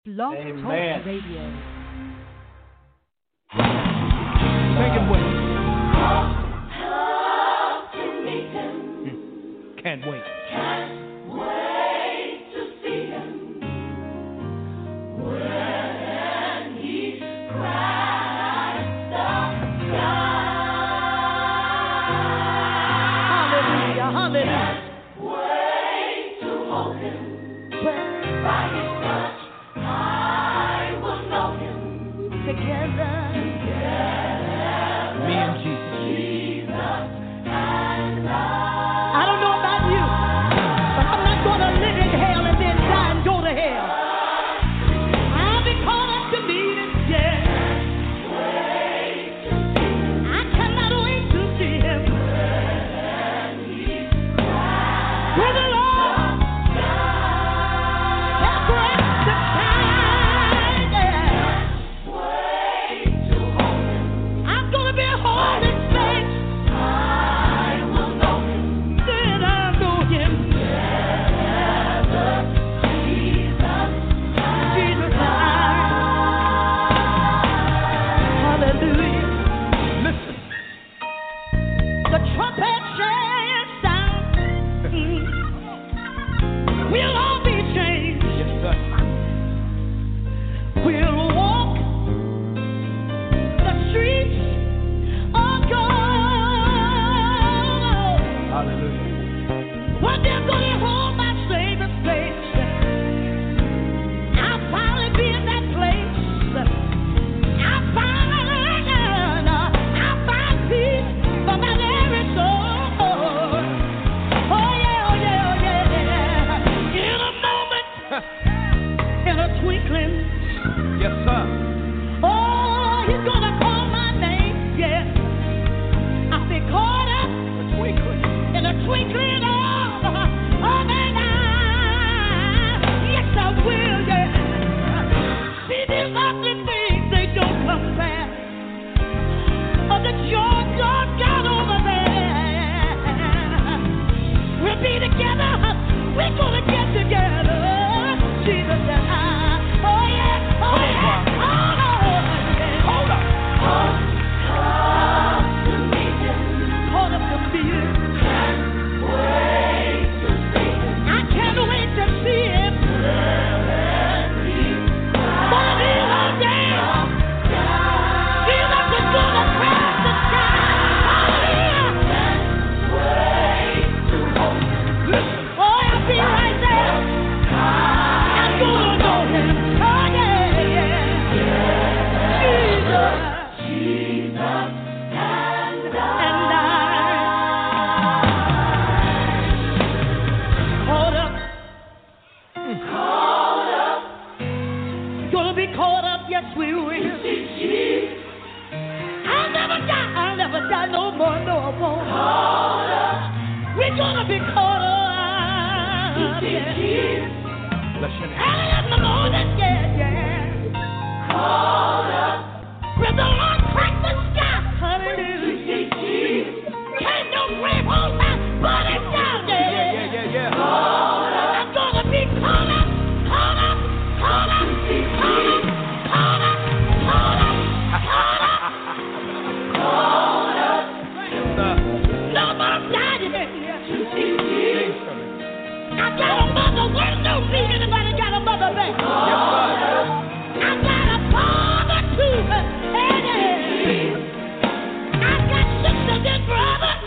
Blog Amen. Talk Radio. Make him wait. Can't wait. Can't wait to see him when he cracks the sky. Hallelujah, hallelujah. Can't wait to hold him by his touch. I will know him Together. Me and Jesus. Jesus and I. I don't know about you, but I'm not going to live in hell and then die and go to hell. I'll be called up to meet him, yeah. I cannot wait to see him. With the Lord, separate the time, yeah. I'm going to be holding space. Then I'll know him. Jesus, hallelujah. Listen. The trumpet shall sound. We'll all be changed. Yes, sir. We'll walk the streets of gold. Hallelujah. One day I'm gonna hold my Savior's face. I'll finally be in that place. I'll find peace for my very soul. Oh yeah, oh yeah, oh yeah. In a moment, in a twinkling. Yes, sir. Oh, he's gonna call my name. Yeah, I'll be caught up in a twinkling of an eye. Yes, I will, yeah. See, these ugly things, they don't compare. Oh, the joy God got over there. We'll be together. We're gonna get together. Jesus and I. Oh, yeah. Oh, yeah. Oh, yeah. Hold up. Caught up to meet him. I can't wait to see him. But he's all down. Jesus is gonna crash the sky. Hallelujah. Oh, I'll be right there. I'm gonna know him. Oh, yeah, yeah. Jesus. And I. Caught up. Gonna be caught up, yes we will. I'll never die no more, no more. We're gonna be caught up, yeah. Bless your name. Early in the morning, yeah, yeah. With the Lord crack the sky, hallelujah. Can't no grave hold my body down, yeah. Yeah. I'm gonna be caught up, caught up, caught up, caught up, caught up, caught up, caught up, caught up. Yes, sir. No more dying. Sing for me. I got a mother. Where no me? Anybody got a mother back? Yes, sir. I got a father too. Hey. I got sisters and brothers.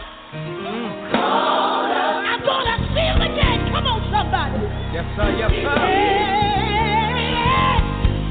I'm gonna see them again. Come on, somebody. Yes, sir. Yes, sir. Yeah.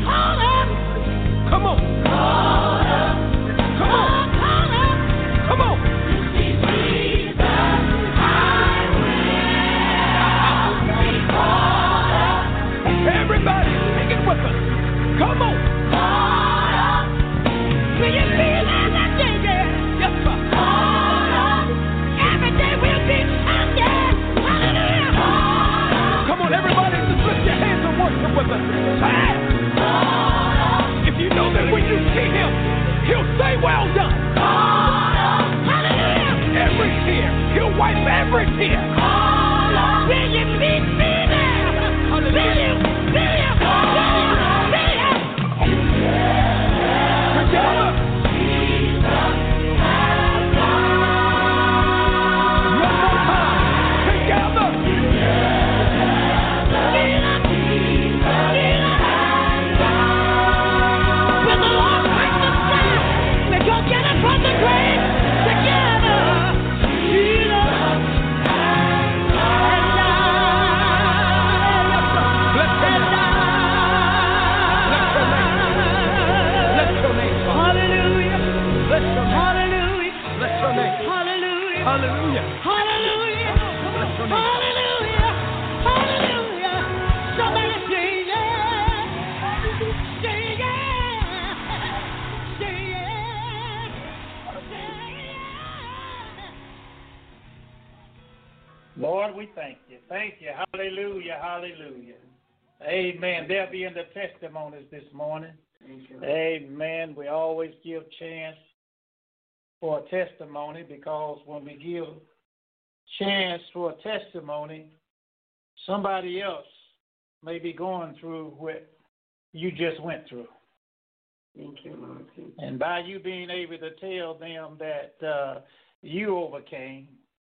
we thank you. Thank you. Hallelujah, hallelujah. Amen. They'll be in the testimonies this morning. Thank you. Amen. We always give chance for a testimony because when we give chance for a testimony, somebody else may be going through what you just went through. Thank you, Lord. And by you being able to tell them that you overcame,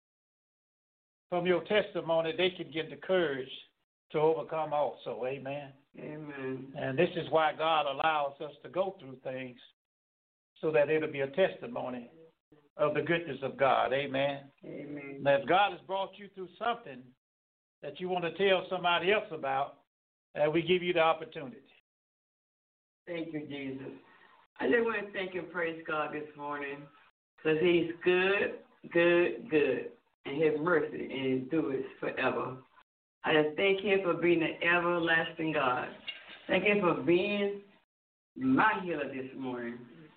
from your testimony, they can get the courage to overcome also. Amen. Amen. And this is why God allows us to go through things so that it'll be a testimony of the goodness of God. Amen. Amen. Now, if God has brought you through something that you want to tell somebody else about, we give you the opportunity. Thank you, Jesus. I just want to thank and praise God this morning because he's good, good, good, and his mercy endures forever. I just thank him for being an everlasting God. Thank him for being my healer this morning.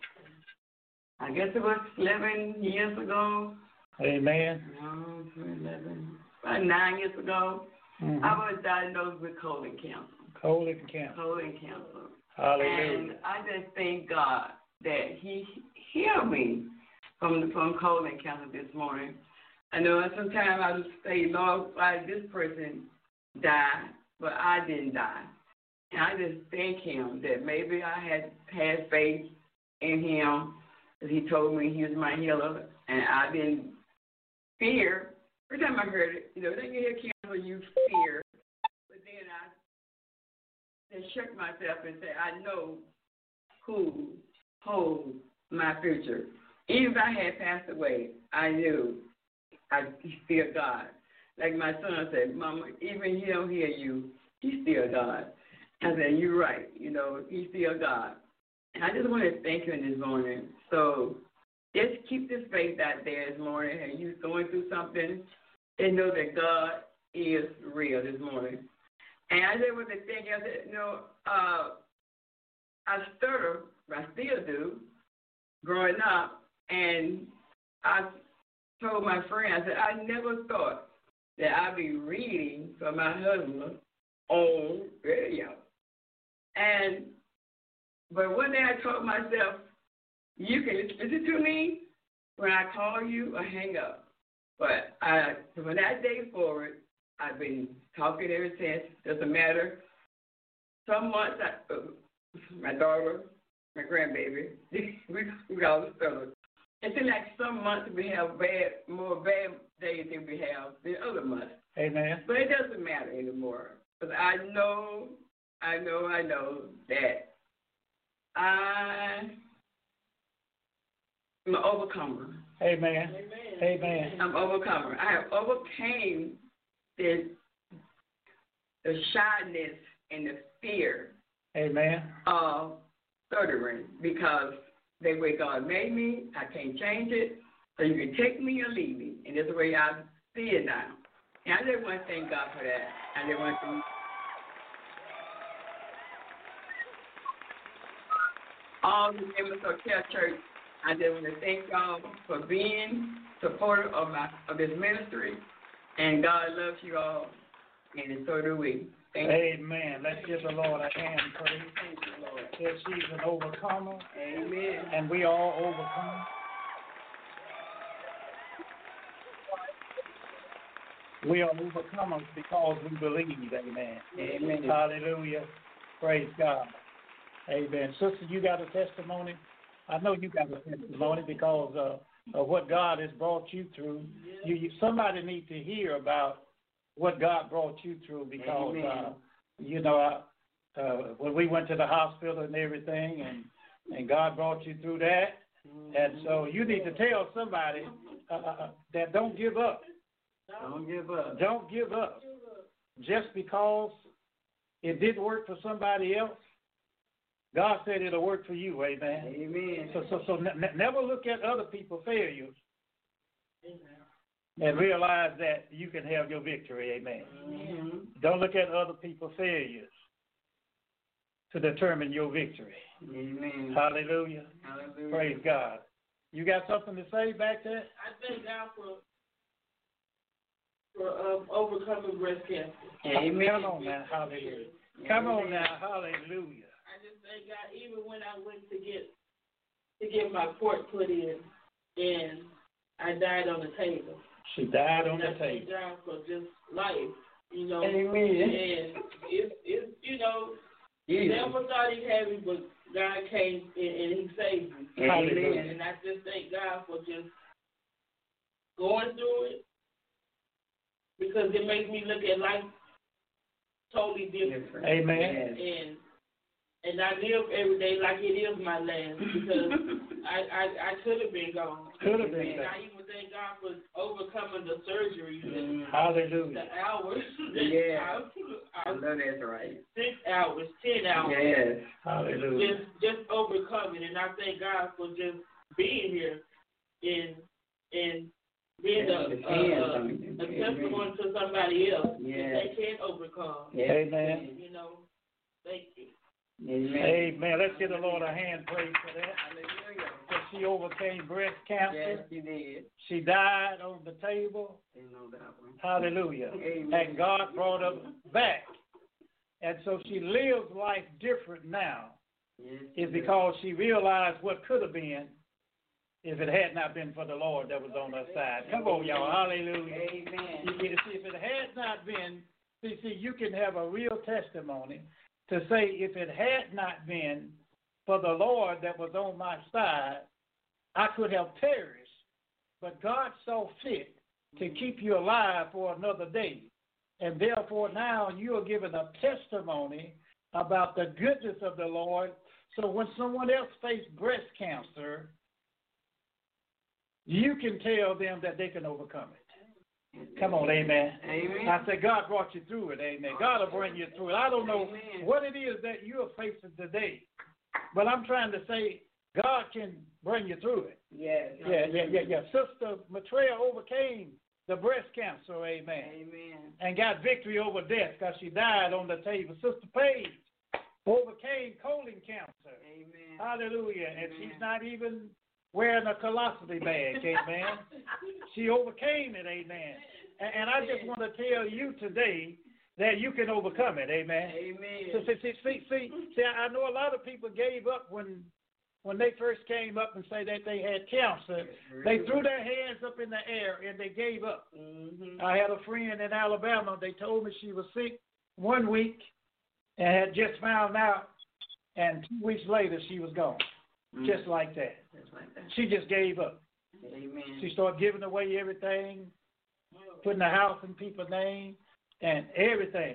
I guess it was 11 years ago. Amen. No, 11. About 9 years ago, I was diagnosed with colon cancer. Colon cancer. Colon cancer. Hallelujah. And I just thank God that he healed me from colon cancer this morning. I know sometimes I just say, Lord, why did this person die, but I didn't die. And I just thank him that maybe I had faith in him, because he told me he was my healer, and I didn't fear. Every time I heard it, when you hear cancer, you fear. But then I just shook myself and said, I know who holds my future. Even if I had passed away, I knew he's still God. Like my son said, Mama, even he don't hear you, he's still God. I said, you're right, he's still God. And I just want to thank you this morning. So just keep this faith out there this morning, and you going through something, and know that God is real this morning. And I just want to thank you. I said, I stutter, I still do, growing up, and I told my friend, I said, I never thought that I'd be reading for my husband on radio. But one day I told myself, you can listen to me when I call you or hang up. But from that day forward, I've been talking ever since. Doesn't matter. Some months, my daughter, my grandbaby, we all struggle. It seems like some months we have more bad days than we have than other months. Amen. But it doesn't matter anymore. Because I know that I'm an overcomer. Amen. Amen. I'm an overcomer. I have overcame the shyness and the fear Amen. of stuttering because the way God made me, I can't change it. So you can take me or leave me. And that's the way I see it now. And I just want to thank God for that. I just want to all the members of Care Church, I just want to thank y'all for being supportive of this ministry. And God loves you all, and so do we. Thank you. Amen. Let's give the Lord a hand praise. Thank you, Lord. That she's an overcomer, Amen. and we all overcome. We are overcomers because we believe. Amen. Amen. Hallelujah. Praise God. Amen. Sister, you got a testimony? I know you got a testimony because of what God has brought you through. Somebody needs to hear about what God brought you through because, when we went to the hospital and everything, and God brought you through that. And so you need to tell somebody that don't give up. Don't give up. Don't give up. Just because it didn't work for somebody else, God said it'll work for you. Amen. Amen. So never look at other people's failures. And realize that you can have your victory. Amen. Mm-hmm. Don't look at other people's failures to determine your victory. Amen. Hallelujah. Hallelujah. Praise God. You got something to say back there? I thank God for for overcoming breast cancer. Amen. Come on now, hallelujah. Come on now, hallelujah. I just thank God, even when I went to get my port put in, and I died on the table. She died on the I thank table. God for just life, you know. Amen. And it's you know, never thought he'd have me, but God came and he saved me. Amen. And I just thank God for just going through it, because it makes me look at life totally different. Amen. And I live every day like it is my last, because I could have been gone. Could have been. And I even thank God for overcoming the surgery, Hallelujah. the hours. Yeah. I know that's right. 6 hours, 10 hours. Yes. Hallelujah. Just overcoming, and I thank God for just being here and being a testimony to somebody else that they can overcome. Amen. And, you know, thank you. Amen. Amen. Let's give the Lord a hand praise for that. Hallelujah. That she overcame breast cancer. Yes, she did. She died on the table. Didn't know that one. Hallelujah. Amen. And God brought her back. And so she lives life different now. Yes, Is because she realized what could have been if it had not been for the Lord that was on her side. Come on, y'all. Hallelujah. Amen. You see, if it had not been, see, you can have a real testimony to say, if it had not been for the Lord that was on my side, I could have perished. But God saw fit to keep you alive for another day. And therefore now you are given a testimony about the goodness of the Lord. So when someone else faced breast cancer, you can tell them that they can overcome it. Come on, amen. Amen. I said, God brought you through it, amen. God will bring you through it. I don't know what it is that you are facing today, but I'm trying to say God can bring you through it. Yes. Yeah. Sister Maitreya overcame the breast cancer, amen. Amen. And got victory over death because she died on the table. Sister Paige overcame colon cancer. Amen. Hallelujah. And she's not even wearing a colostomy bag, amen. She overcame it, amen. And I just want to tell you today that you can overcome it, amen. Amen. See, I know a lot of people gave up when they first came up and say that they had cancer. They threw their hands up in the air and they gave up. Mm-hmm. I had a friend in Alabama. They told me she was sick 1 week and had just found out, and 2 weeks later she was gone. Just like that. She just gave up. Amen. She started giving away everything, putting the house in people's name and everything.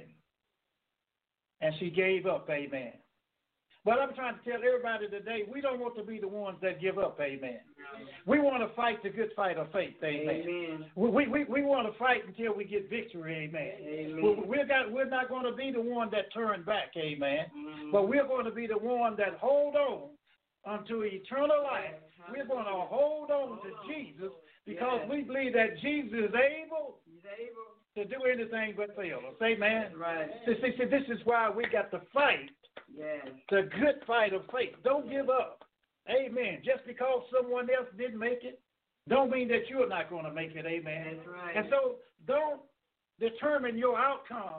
And she gave up, amen. But I'm trying to tell everybody today, we don't want to be the ones that give up, amen. We want to fight the good fight of faith, amen. Amen. We want to fight until we get victory, amen. Amen. We're not going to be the one that turn back, amen. Mm-hmm. But we're going to be the one that hold on unto eternal life. We're going to hold on to Jesus because we believe that Jesus is able to do anything but fail us. Amen. Right. See, this is why we got to fight the good fight of faith. Don't give up. Amen. Just because someone else didn't make it, don't mean that you're not going to make it. Amen. That's right. And so don't determine your outcome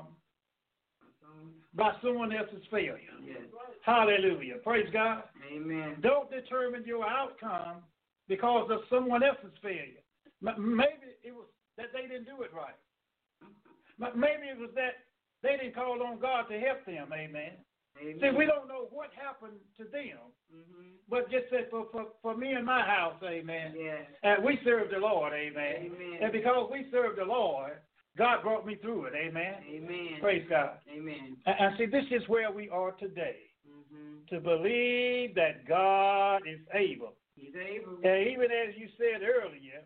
by someone else's failure. Yes. Hallelujah. Praise God. Amen. Don't determine your outcome because of someone else's failure. Maybe it was that they didn't do it right. Maybe it was that they didn't call on God to help them. Amen. Amen. See, we don't know what happened to them, but just that for me and my house, amen, we serve the Lord, amen. And because we serve the Lord, God brought me through it, amen. Amen. Praise God. Amen. And see, this is where we are today, to believe that God is able. He's able. And even as you said earlier,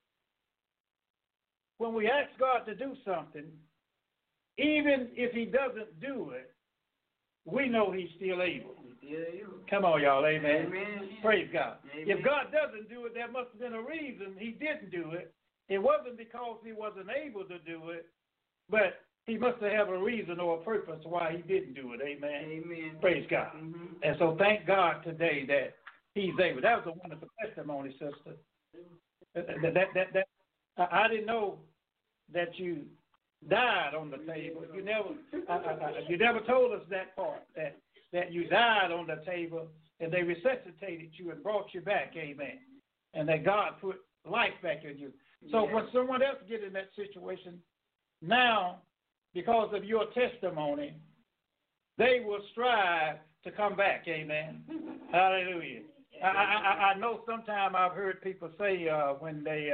when we ask God to do something, even if he doesn't do it, we know he's still able. Come on, y'all, amen. Amen. Praise God. Amen. If God doesn't do it, there must have been a reason he didn't do it. It wasn't because he wasn't able to do it, but he must have a reason or a purpose why he didn't do it, amen. Amen. Praise God. And so thank God today that he's able. That was a wonderful testimony, sister. I didn't know that you died on the table. You never told us that part, that you died on the table and they resuscitated you and brought you back, amen, and that God put life back in you. So when someone else get in that situation, now, because of your testimony, they will strive to come back, amen. Hallelujah. I know sometimes I've heard people say when they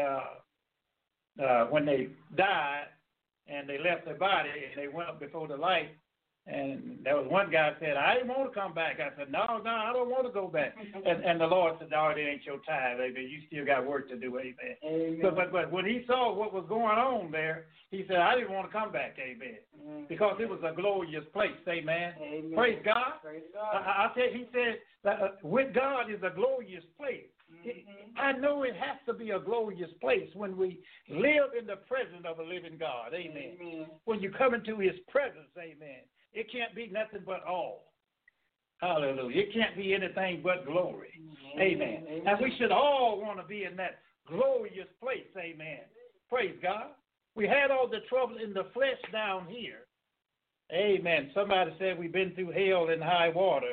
died and they left their body and they went up before the light, and there was one guy said, I didn't want to come back. I said, no, I don't want to go back. And the Lord said, no, it ain't your time, amen. You still got work to do, amen. Amen. But when he saw what was going on there, he said, I didn't want to come back, amen, because it was a glorious place, amen. Amen. Praise God. Praise God. I tell you, he said, that with God is a glorious place. I know it has to be a glorious place when we live in the presence of a living God, amen. Amen. When you come into his presence, amen, it can't be nothing but all. Hallelujah. It can't be anything but glory. Amen. Amen. And we should all want to be in that glorious place, amen. Praise God. We had all the trouble in the flesh down here. Amen. Somebody said we've been through hell and high water,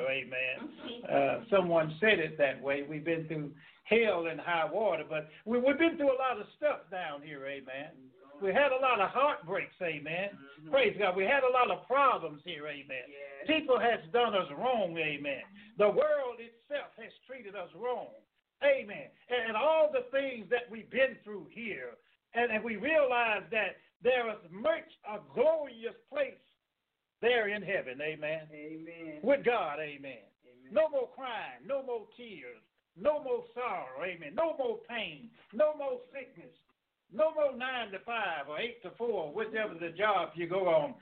amen. Someone said it that way. We've been through hell and high water, but we've been through a lot of stuff down here, amen. We had a lot of heartbreaks, amen. Praise God. We had a lot of problems here, amen. People has done us wrong, amen. The world itself has treated us wrong, amen. And all the things that we've been through here, and we realize that there is much a glorious place there in heaven, amen. Amen. With God, amen. Amen. No more crying, no more tears, no more sorrow, amen. No more pain, no more sickness. No more 9 to 5 or 8 to 4, whichever the job you go on.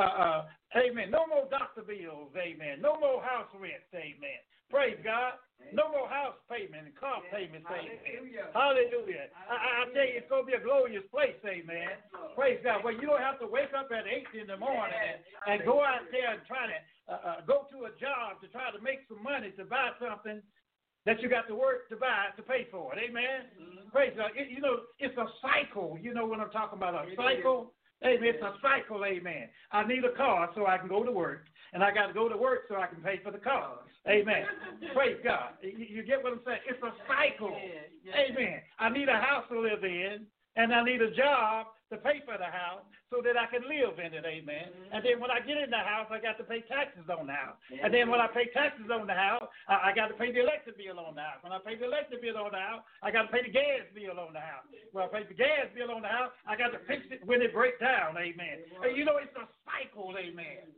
Amen. No more doctor bills. Amen. No more house rents. Amen. Praise God. No more house payment and car payments. Amen. Hallelujah. I tell you, it's going to be a glorious place. Amen. Praise God. Well, you don't have to wake up at 8 in the morning and go out there and try to go to a job to try to make some money to buy something that you got to work to buy to pay for it. Amen. Praise God. It's a cycle. You know what I'm talking about? A cycle. Amen. It's a cycle. Amen. I need a car so I can go to work, and I got to go to work so I can pay for the car. Amen. Praise God. You get what I'm saying? It's a cycle. Amen. I need a house to live in, and I need a job to pay for the house so that I can live in it, amen. And then when I get in the house, I got to pay taxes on the house. And then when I pay taxes on the house, I got to pay the electric bill on the house. When I pay the electric bill on the house, I got to pay the gas bill on the house. When I pay the gas bill on the house, I got to fix it when it breaks down, amen. And it's a cycle, amen.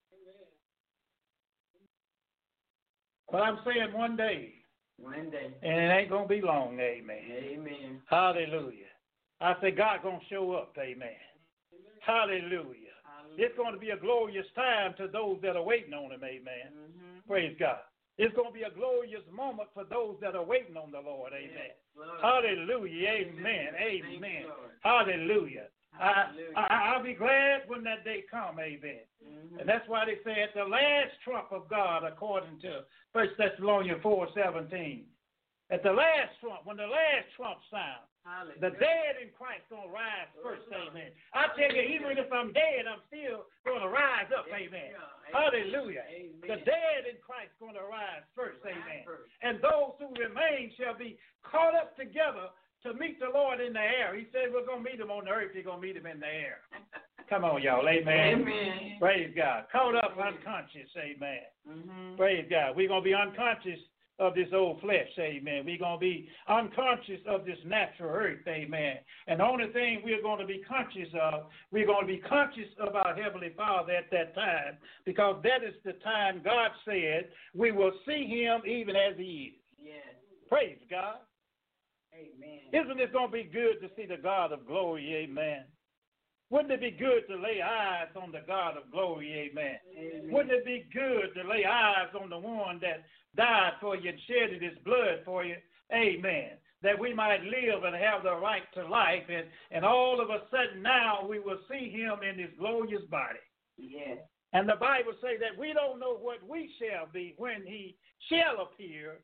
But I'm saying one day. And it ain't going to be long, amen. Amen. Hallelujah. I say God going to show up, amen. Hallelujah. It's going to be a glorious time to those that are waiting on him, amen. Praise God. It's going to be a glorious moment for those that are waiting on the Lord, amen. Hallelujah, amen, amen. Hallelujah. I'll be glad when that day come, amen. And that's why they say at the last trump of God, according to 1 Thessalonians 4:17, at the last trump, when the last trump sounds, the dead in Christ going to rise first, amen. I tell you, even if I'm dead, I'm still going to rise up, amen. Hallelujah. The dead in Christ going to rise first, amen. And those who remain shall be caught up together to meet the Lord in the air. He said we're going to meet him on the earth. You're going to meet him in the air. Come on, y'all, amen. Amen. Praise God. Caught up unconscious, amen. Praise God. We're going to be unconscious of this old flesh, amen. We're going to be unconscious of this natural earth, amen. And the only thing we're going to be conscious of, we're going to be conscious of our Heavenly Father at that time, because that is the time God said we will see him even as he is. Yes. Praise God. Amen. Isn't it going to be good to see the God of glory, amen? Wouldn't it be good to lay eyes on the God of glory, amen? Amen. Wouldn't it be good to lay eyes on the one that died for you and shedded his blood for you, amen, that we might live and have the right to life, and all of a sudden now we will see him in his glorious body. Yes. And the Bible says that we don't know what we shall be when he shall appear,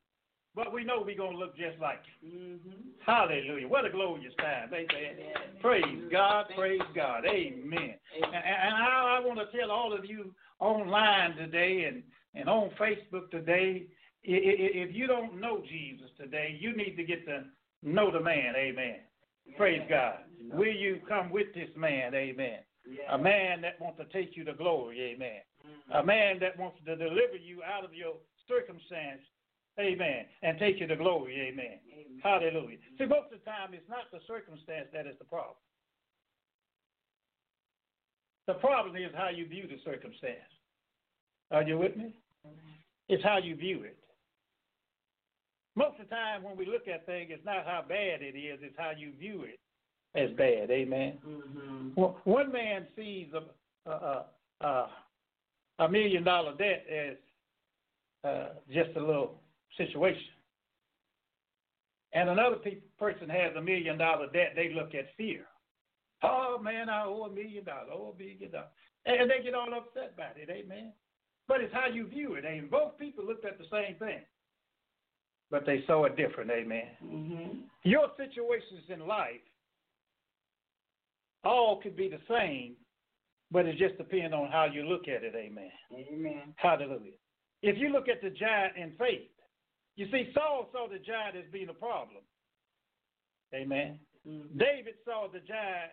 but we know we're going to look just like you. Mm-hmm. Hallelujah. What a glorious time. Amen. Yeah. Praise God. Praise God. Amen. And I want to tell all of you online today and on Facebook today, if you don't know Jesus today, you need to get to know the man. Amen. Yeah. Praise God. Will you come with this man? Amen. Yeah. A man that wants to take you to glory. Amen. Mm-hmm. A man that wants to deliver you out of your circumstance. Amen. And take you to glory. Amen. Amen. Hallelujah. See, most of the time, it's not the circumstance that is the problem. The problem is how you view the circumstance. Are you with me? It's how you view it. Most of the time, when we look at things, it's not how bad it is, it's how you view it as bad. Amen. Mm-hmm. Well, one man sees $1 million debt as just a little situation. And another person has $1 million debt, they look at fear. Oh, man, I owe $1 million. Oh, $1 million. And they get all upset about it, amen. But it's how you view it, amen. Both people looked at the same thing, but they saw it different, amen. Mm-hmm. Your situations in life all could be the same, but it just depends on how you look at it, amen. Amen. Hallelujah. If you look at the giant in faith, you see, Saul saw the giant as being a problem. Amen. Mm-hmm. David saw the giant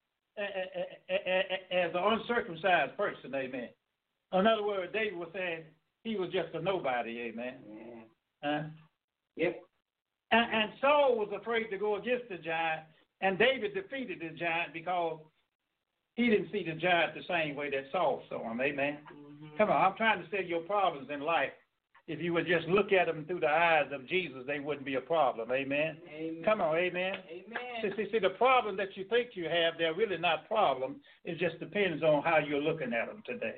as an uncircumcised person. Amen. In other words, David was saying he was just a nobody. Amen. Yeah. Yep. And Saul was afraid to go against the giant, and David defeated the giant because he didn't see the giant the same way that Saul saw him. Amen. Mm-hmm. Come on, I'm trying to say your problems in life, if you would just look at them through the eyes of Jesus, they wouldn't be a problem. Amen. Amen. Come on, amen. Amen. See, the problem that you think you have, they're really not problems. It just depends on how you're looking at them today.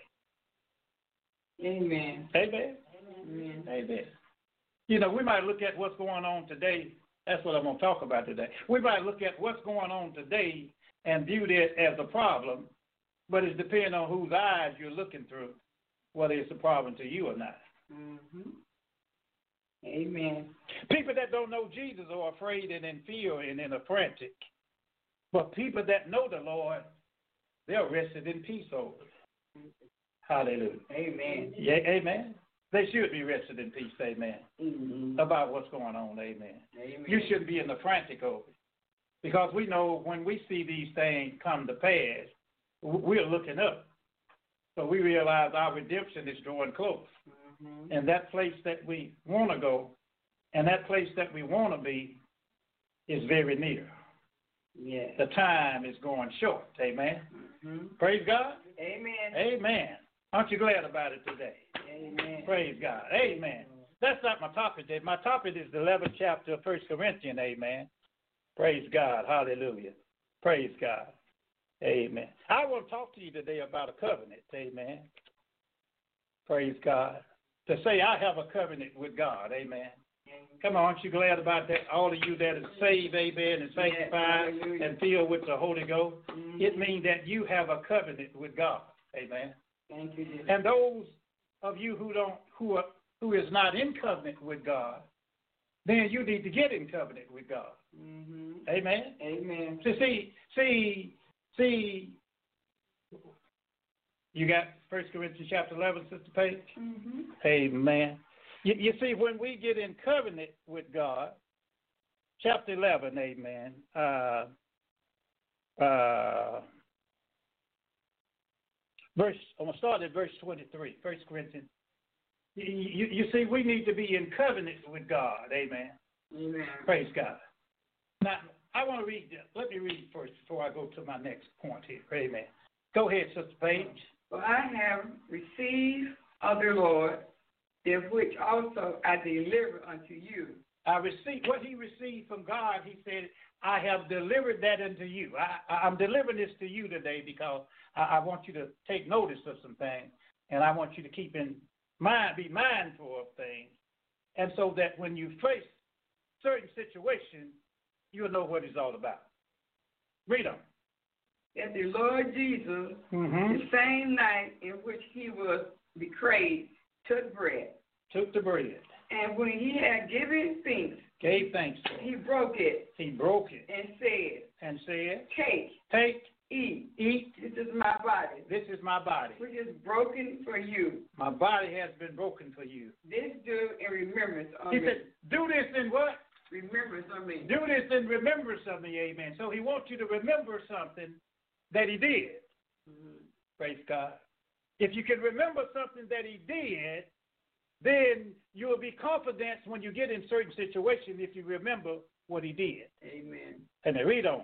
Amen. Amen. Amen. Amen. You know, we might look at what's going on today. That's what I'm going to talk about today. We might look at what's going on today and view it as a problem, but it depends on whose eyes you're looking through, whether it's a problem to you or not. Mm-hmm. Amen. People that don't know Jesus are afraid and in fear and in a frantic. But people that know the Lord, they're rested in peace over it. Hallelujah. Amen. Yeah, amen. They should be rested in peace, amen, about what's going on, amen. Amen. You shouldn't be in the frantic over it. Because we know when we see these things come to pass, we're looking up. So we realize our redemption is drawing close. Mm-hmm. And that place that we want to go and that place that we want to be is very near. Yeah. The time is going short, amen. Mm-hmm. Praise God. Amen. Amen. Aren't you glad about it today? Amen. Praise God. Amen. That's not my topic today. My topic is the 11th chapter of 1 Corinthians. Amen. Praise God. Hallelujah. Praise God. Amen. I want to talk to you today about a covenant. Amen. Praise God. To say I have a covenant with God. Amen. Come on, aren't you glad about that? All of you that are saved, amen, and sanctified and filled with the Holy Ghost. Mm-hmm. It means that you have a covenant with God. Amen. Thank you, Jesus. And those of you who is not in covenant with God, then you need to get in covenant with God. Mm-hmm. Amen. Amen. See, you got 1 Corinthians chapter 11, Sister Paige? Mm-hmm. Amen. You see, when we get in covenant with God, chapter 11, amen, I'm going to start at verse 23, 1 Corinthians. You see, we need to be in covenant with God, amen. Amen. Praise God. Now, I want to read, let me read first before I go to my next point here, amen. Go ahead, Sister Paige. For I have received of the Lord, the which also I delivered unto you. I received what he received from God. He said, I have delivered that unto you. I'm delivering this to you today because I want you to take notice of some things, and I want you to keep in mind, be mindful of things, and so that when you face certain situations, you'll know what it's all about. Read on. That the Lord Jesus, the same night in which he was betrayed, took bread. Took the bread. And when he had given thanks, gave thanks for it. He broke it. He broke it. And said, Take, eat. This is my body. This is my body. Which is broken for you. My body has been broken for you. This do in remembrance of me. He said, do this in what? Remembrance of me. Do this in remembrance of me, amen. So he wants you to remember something that he did. Mm-hmm. Praise God. If you can remember something that he did, then you will be confident when you get in certain situations if you remember what he did. Amen. And then read on.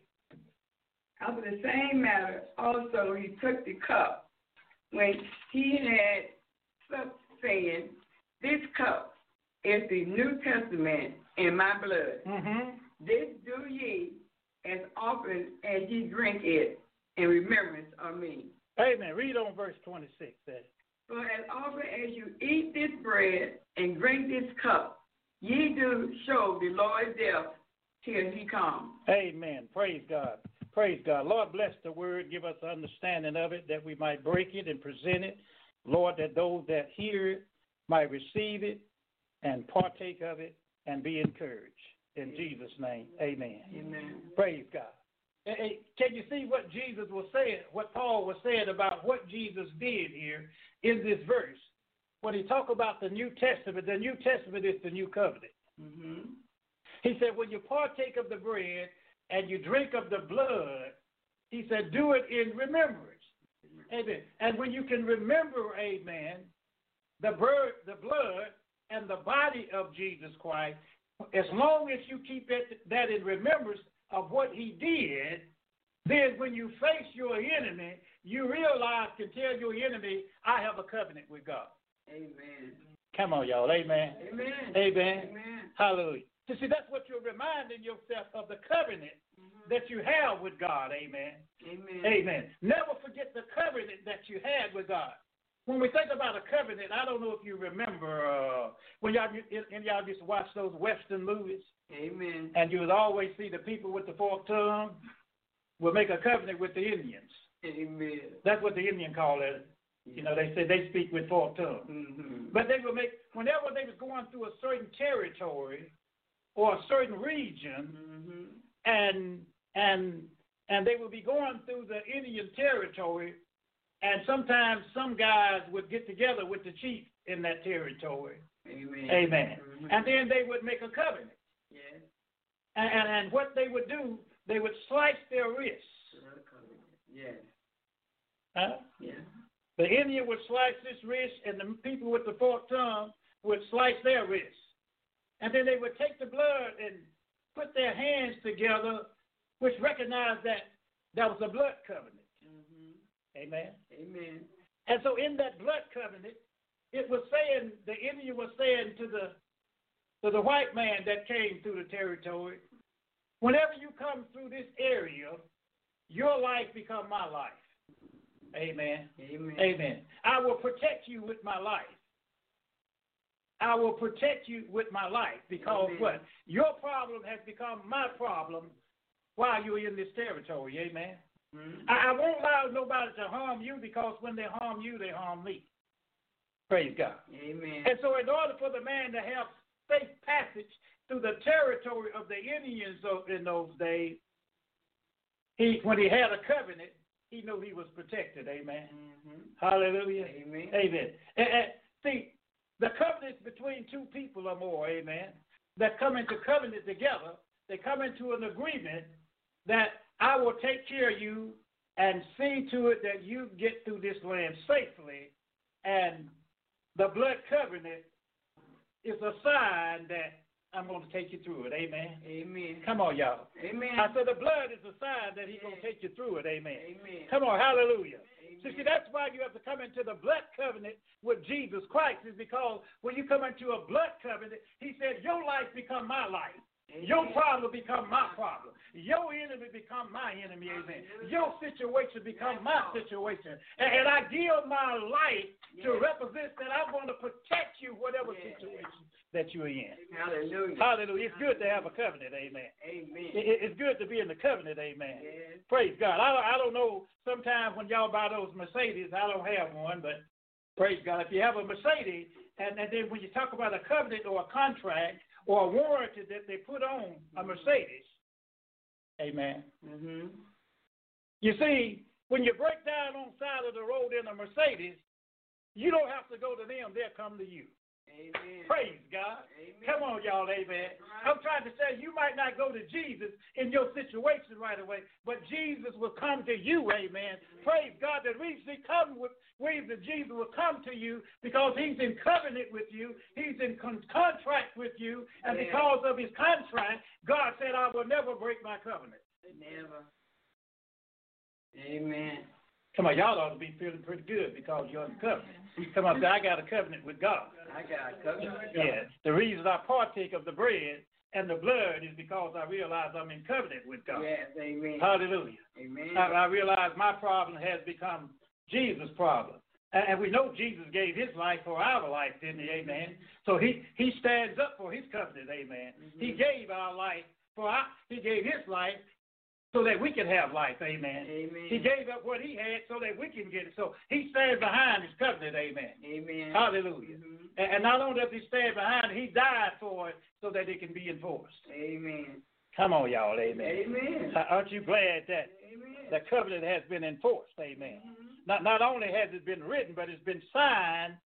After the same matter, also he took the cup when he had supped, saying, This cup is the New Testament in my blood. Mm-hmm. This do ye as often as ye drink it in remembrance of me. Amen. Read on verse 26 there. For as often as you eat this bread and drink this cup, ye do show the Lord's death till he come. Amen. Praise God. Praise God. Lord, bless the word. Give us understanding of it that we might break it and present it. Lord, that those that hear it might receive it and partake of it and be encouraged. In Jesus' name, amen. Amen. Praise God. Hey, can you see what Jesus was saying, what Paul was saying about what Jesus did here in this verse? When he talked about the New Testament is the new covenant. Mm-hmm. He said, when you partake of the bread and you drink of the blood, he said, do it in remembrance. Amen. And when you can remember, amen, the blood and the body of Jesus Christ, as long as you keep that in remembrance of what he did, then when you face your enemy, you realize, can tell your enemy, I have a covenant with God. Amen. Come on, y'all. Amen. Amen. Amen. Amen. Hallelujah. You see, that's what you're reminding yourself of, the covenant that you have with God. Amen. Amen. Amen. Never forget the covenant that you had with God. When we think about a covenant, I don't know if you remember when y'all used to watch those Western movies. Amen. And you would always see the people with the forked tongue would make a covenant with the Indians. Amen. That's what the Indian call it. You know, they say they speak with forked tongue. Mm-hmm. But they would make, whenever they was going through a certain territory or a certain region, mm-hmm. and they would be going through the Indian territory, and sometimes some guys would get together with the chief in that territory. Amen. Amen. Mm-hmm. And then they would make a covenant. Yes. And what they would do, they would slice their wrists. Yes. Huh? Yeah. The Indian would slice his wrist, and the people with the forked tongue would slice their wrists. And then they would take the blood and put their hands together, which recognized that was a blood covenant. Mm-hmm. Amen. Amen. And so in that blood covenant, it was saying, the Indian was saying to the white man that came through the territory, whenever you come through this area, your life become my life. Amen. Amen. Amen. I will protect you with my life. I will protect you with my life because what? Your problem has become my problem while you're in this territory. Amen. Mm-hmm. I won't allow nobody to harm you because when they harm you, they harm me. Praise God. Amen. And so in order for the man to have safe passage through the territory of the Indians in those days, when he had a covenant, he knew he was protected. Amen. Mm-hmm. Hallelujah. Amen. Amen. And see, the covenants between two people or more, amen, that come into covenant together, they come into an agreement that I will take care of you and see to it that you get through this land safely. And the blood covenant is a sign that I'm going to take you through it. Amen. Amen. Come on, y'all. Amen. I said the blood is a sign that he's going to take you through it. Amen. Amen. Come on, hallelujah. Amen. So see, that's why you have to come into the blood covenant with Jesus Christ, is because when you come into a blood covenant, he said, your life become my life. Amen. Your problem become my problem. Your enemy become my enemy. Amen. Your situation become my situation. And I give my life to represent that I'm going to protect you whatever situation that you're in. Hallelujah. Hallelujah. It's good to have a covenant. Amen. Amen. It's good to be in the covenant. Amen. Yes. Praise God. I don't know, sometimes when y'all buy those Mercedes, I don't have one, but praise God. If you have a Mercedes, And then when you talk about a covenant or a contract or a warranty that they put on a Mercedes, amen. Mm-hmm. You see, when you break down on the side of the road in a Mercedes, you don't have to go to them, they'll come to you. Amen. Praise God. Amen. Come on, y'all, amen. Right. I'm trying to say you might not go to Jesus in your situation right away, but Jesus will come to you, amen. Praise God. The reason Jesus will come to you because he's in covenant with you, he's in contract with you, and because of his contract, God said, I will never break my covenant. Never. Amen. Come on, y'all ought to be feeling pretty good because you're in covenant. Come on, say, I got a covenant with God. I got a covenant with God. Yeah. The reason I partake of the bread and the blood is because I realize I'm in covenant with God. Yes, amen. Hallelujah. Amen. I realize my problem has become Jesus' problem. And we know Jesus gave his life for our life, didn't he? Amen. So he stands up for his covenant, amen. Mm-hmm. He gave our life he gave his life so that we can have life, amen. Amen. He gave up what he had so that we can get it. So he stands behind his covenant, amen. Amen. Hallelujah. Mm-hmm. And not only does he stand behind it, he died for it so that it can be enforced. Amen. Come on, y'all, amen. Amen. Aren't you glad that the covenant has been enforced, amen. Mm-hmm. Not only has it been written, but it's been signed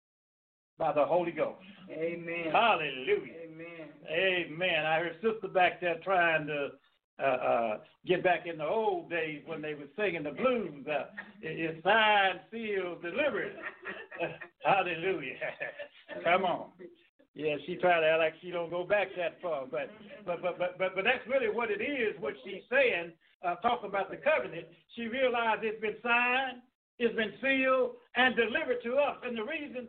by the Holy Ghost. Amen. Hallelujah. Amen. Amen. I heard sister back there trying to get back in the old days when they were singing the blues. It's signed, sealed, delivered. Hallelujah. Come on. Yeah, she tried to act like she don't go back that far, but that's really what it is. What she's saying, talking about the covenant, she realized it's been signed, it's been sealed, and delivered to us. And the reason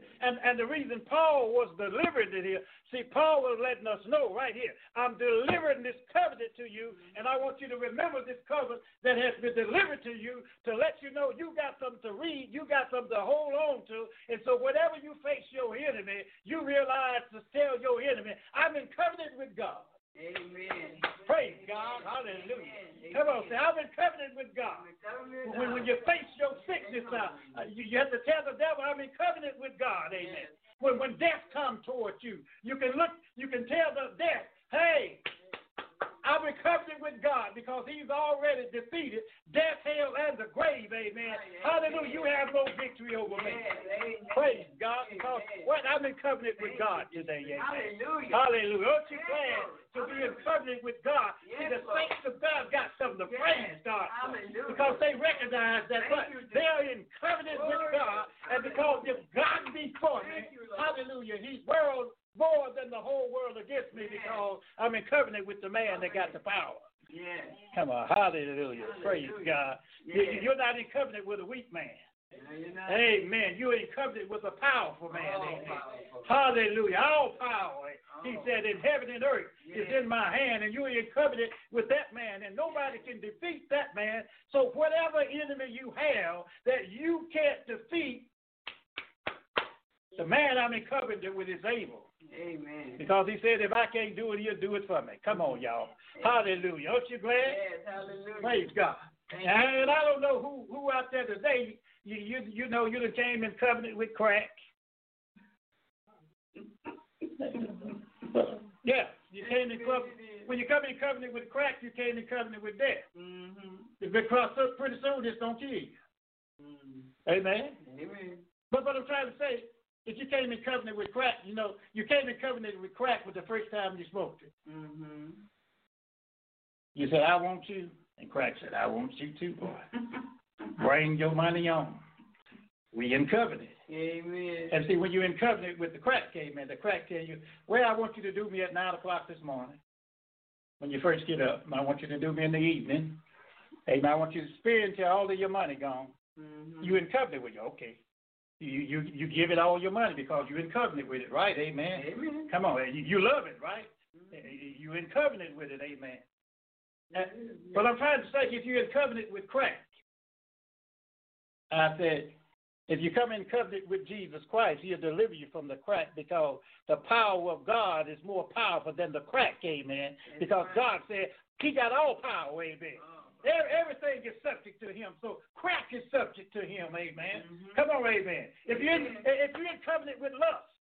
Paul was delivering it here, see, Paul was letting us know right here, I'm delivering this covenant to you, and I want you to remember this covenant that has been delivered to you to let you know you got something to read, you got something to hold on to, and so whenever you face your enemy, you realize to tell your enemy, I'm in covenant with God. Amen. Praise God. Hallelujah. Amen. Come on, say, I'm in covenant with God. When you face your sickness, you have to tell the devil, I'm in covenant with God. Amen. Yes. When death comes towards you, you can tell the death, hey, I'm in covenant with God because he's already defeated death, hell, and the grave. Amen. Hallelujah. You have no victory over me. Praise God. Because I'm in covenant with God today. Amen. Hallelujah. Hallelujah. Aren't you glad to be in covenant with God? See, the saints of God got something to praise God for. Because they recognize that they're in covenant with God. And because if God be for me, hallelujah, he's more than the whole world against me because I'm in covenant with the man that got the power. Yes. Come on, hallelujah. Praise God. Yes. You're not in covenant with a weak man. Amen. You're in covenant with a powerful man. Amen. Hallelujah. All power, he said, in heaven and earth is in my hand, and you're in covenant with that man, and nobody can defeat that man. So whatever enemy you have that you can't defeat, the man I'm in covenant with is able. Amen. Because he said, if I can't do it, he'll do it for me. Come on, y'all. Hallelujah. Aren't you glad? Yes, hallelujah. Praise God. And I don't know who out there today, you know, you done came in covenant with crack. Yeah, you came in covenant. When you come in covenant with crack, you came in covenant with death. Mm-hmm. Because pretty soon this don't kill you. Mm-hmm. Amen. Amen. But I'm trying to say, if you came in covenant with crack, you know, you came in covenant with crack with the first time you smoked it. Mm-hmm. You said, I want you. And crack said, I want you too, boy. Bring your money on. We in covenant. Amen. And see, when you're in covenant with the crack, amen, the crack tell you, well, I want you to do me at 9 o'clock this morning when you first get up. And I want you to do me in the evening. Amen. I want you to spend till all of your money gone. Mm-hmm. You in covenant with you. Okay. You give it all your money because you're in covenant with it, right? Amen. Amen. Come on, you love it, right? Mm-hmm. You're in covenant with it, amen. But I'm trying to say, if you're in covenant with crack, I said, if you come in covenant with Jesus Christ, he'll deliver you from the crack because the power of God is more powerful than the crack, amen. Because God said he got all power, amen. Everything is subject to him. So crack is subject to him, amen. Mm-hmm. Come on, amen. If you're in covenant with lust,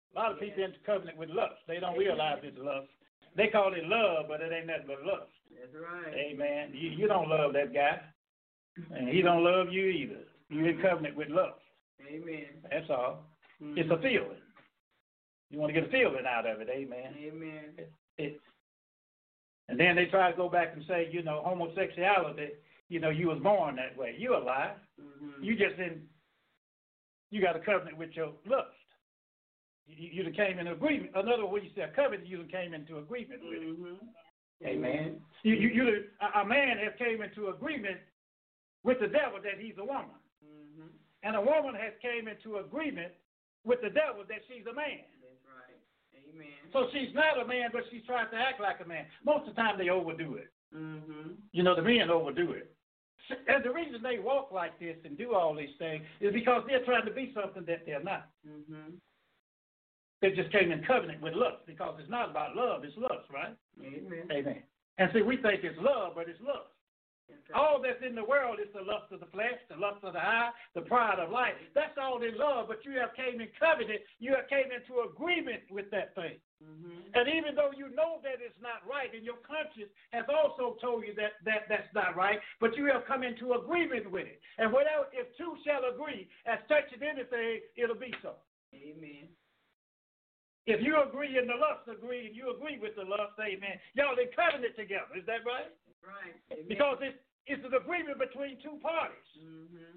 A lot of people into covenant with lust. They don't realize it's lust. They call it love, but it ain't nothing but lust. That's right. Amen. You don't love that guy, and he don't love you either. You're in covenant with lust. Amen. That's all. Mm-hmm. It's a feeling. You want to get a feeling out of it. Amen. Amen. And then they try to go back and say, homosexuality, you was born that way. You're a lie. Mm-hmm. You got a covenant with your lust. You came in agreement. Another way you say a covenant, you came into agreement with it. Mm-hmm. Amen. A man has came into agreement with the devil that he's a woman. Mm-hmm. And a woman has came into agreement with the devil that she's a man. That's right. Amen. So she's not a man, but she's trying to act like a man. Most of the time they overdo it. Mm-hmm. The men overdo it. And the reason they walk like this and do all these things is because they're trying to be something that they're not. Mm-hmm. They just came in covenant with lust because it's not about love, it's lust, right? Amen. Amen. And see, we think it's love, but it's lust. Okay. All that's in the world is the lust of the flesh, the lust of the eye, the pride of life. That's all in love, but you have came in covenant. You have came into agreement with that thing. Mm-hmm. And even though you know that it's not right, and your conscience has also told you that that's not right, but you have come into agreement with it. And whatever, if two shall agree as touching anything, it'll be so. Amen. If you agree and the lust agree, and you agree with the lust, amen, y'all in covenant together. Is that right? Right. Amen. Because it's an agreement between two parties. Mm-hmm.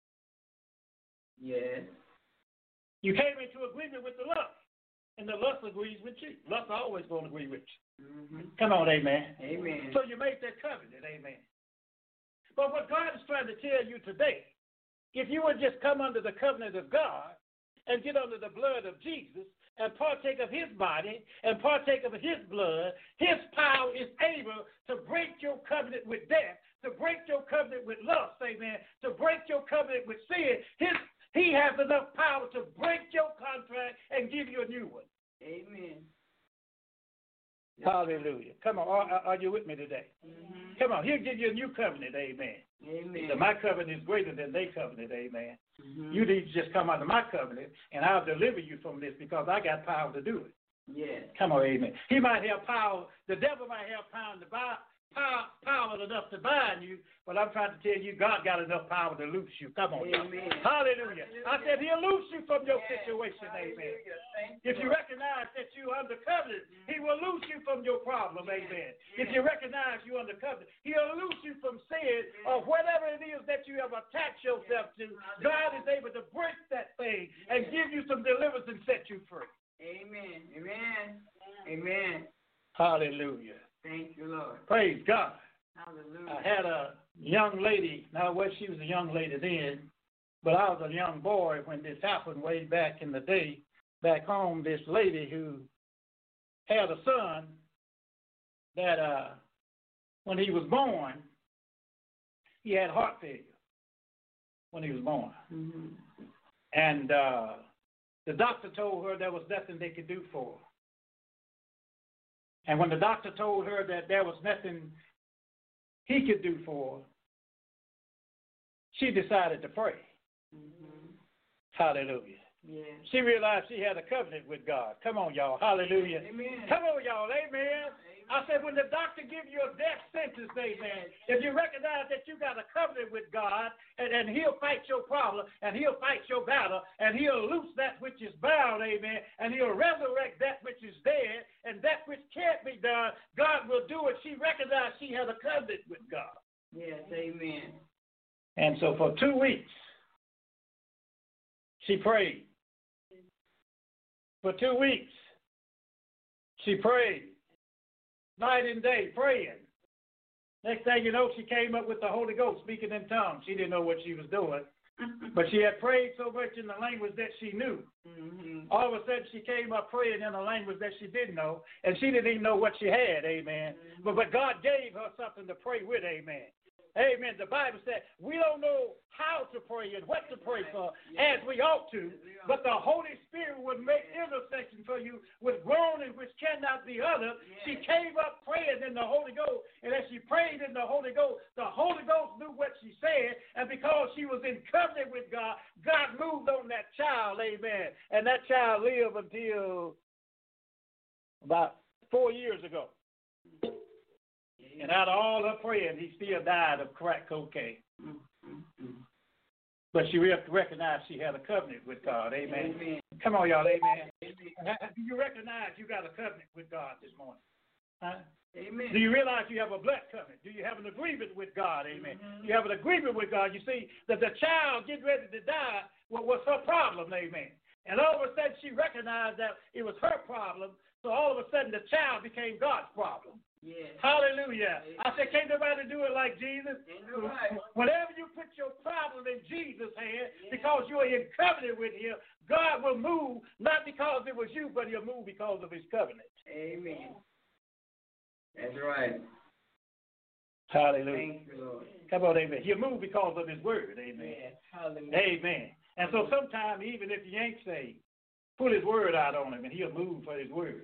Yes. You came into agreement with the lust, and the lust agrees with you. Lust always going to agree with you. Mm-hmm. Come on, amen. Amen. So you made that covenant, amen. But what God is trying to tell you today, if you would just come under the covenant of God and get under the blood of Jesus and partake of his body and partake of his blood, his power is able to break your covenant with death, to break your covenant with lust, amen, to break your covenant with sin. He has enough power to break your contract and give you a new one. Amen. Hallelujah. Come on, are you with me today? Mm-hmm. Come on, he'll give you a new covenant, amen. Amen. So my covenant is greater than their covenant, amen. Mm-hmm. You need to just come under my covenant, and I'll deliver you from this because I got power to do it. Yes. Come on, amen. He might have power. The devil might have power enough to bind you, but I'm trying to tell you, God got enough power to loose you. Come on. Amen. Hallelujah. I said he'll loose you from your situation, amen. If you recognize that you're under covenant, he will loose you from your problem, amen. If you recognize you're under covenant, he'll loose you from sin or whatever it is that you have attached yourself to. God is able to break that thing and give you some deliverance and set you free. Amen. Amen. Amen. Hallelujah. Thank you, Lord. Praise God. Hallelujah. I had a young lady. Now, she was a young lady then, but I was a young boy when this happened way back in the day. Back home, this lady who had a son that when he was born, he had heart failure when he was born. Mm-hmm. And the doctor told her there was nothing they could do for her. And when the doctor told her that there was nothing he could do for her, she decided to pray. Mm-hmm. Hallelujah. Yes. She realized she had a covenant with God. Come on, y'all. Hallelujah. Amen. Come on, y'all. Amen. I said, when the doctor gives you a death sentence, amen, if you recognize that you got a covenant with God, and he'll fight your problem, and he'll fight your battle, and he'll loose that which is bound, amen, and he'll resurrect that which is dead, and that which can't be done, God will do it. She recognized she had a covenant with God. Yes, amen. And so for 2 weeks, she prayed. For 2 weeks, she prayed. Night and day, praying. Next thing you know, she came up with the Holy Ghost, speaking in tongues. She didn't know what she was doing, but she had prayed so much in the language that she knew. Mm-hmm. All of a sudden, she came up praying in a language that she didn't know, and she didn't even know what she had, amen. Mm-hmm. But God gave her something to pray with, amen. Amen. The Bible said we don't know how to pray and what to pray for as we ought to, but the Holy Spirit would make intercession for you with groaning which cannot be uttered. She came up praying in the Holy Ghost, and as she prayed in the Holy Ghost knew what she said, and because she was in covenant with God, God moved on that child, amen. And that child lived until about 4 years ago. And out of all her praying, he still died of crack cocaine. But she recognized she had a covenant with God. Amen. Amen. Come on, y'all. Amen. Amen. Do you recognize you got a covenant with God this morning? Huh? Amen. Do you realize you have a blood covenant? Do you have an agreement with God? Amen. Mm-hmm. You have an agreement with God. You see that the child getting ready to die was her problem. Amen. And all of a sudden she recognized that it was her problem. So all of a sudden the child became God's problem. Yes. Hallelujah. Amen. I said, can't nobody do it like Jesus? Whenever you put your problem in Jesus' hand, because you are in covenant with him, God will move, not because it was you, but he'll move because of his covenant. Amen. That's right. Hallelujah. Thank you, Lord. Come on, amen. He'll move because of his word. Amen. Yes. Hallelujah. Amen. And so sometimes, even if you ain't saved, put his word out on him, and he'll move for his word.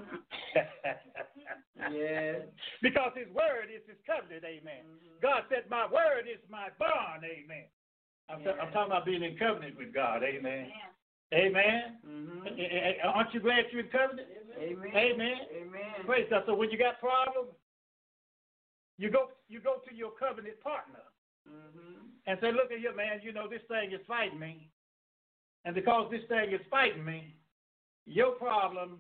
Yes. Because his word is his covenant, amen. Mm-hmm. God said, my word is my bond, amen. I'm talking about being in covenant with God, amen. Amen. Mm-hmm. Aren't you glad you're in covenant? Amen. Amen. Amen. Praise God. So when you got problems, you go to your covenant partner and say, look at here, man, you know this thing is fighting me. And because this thing is fighting me, your problem,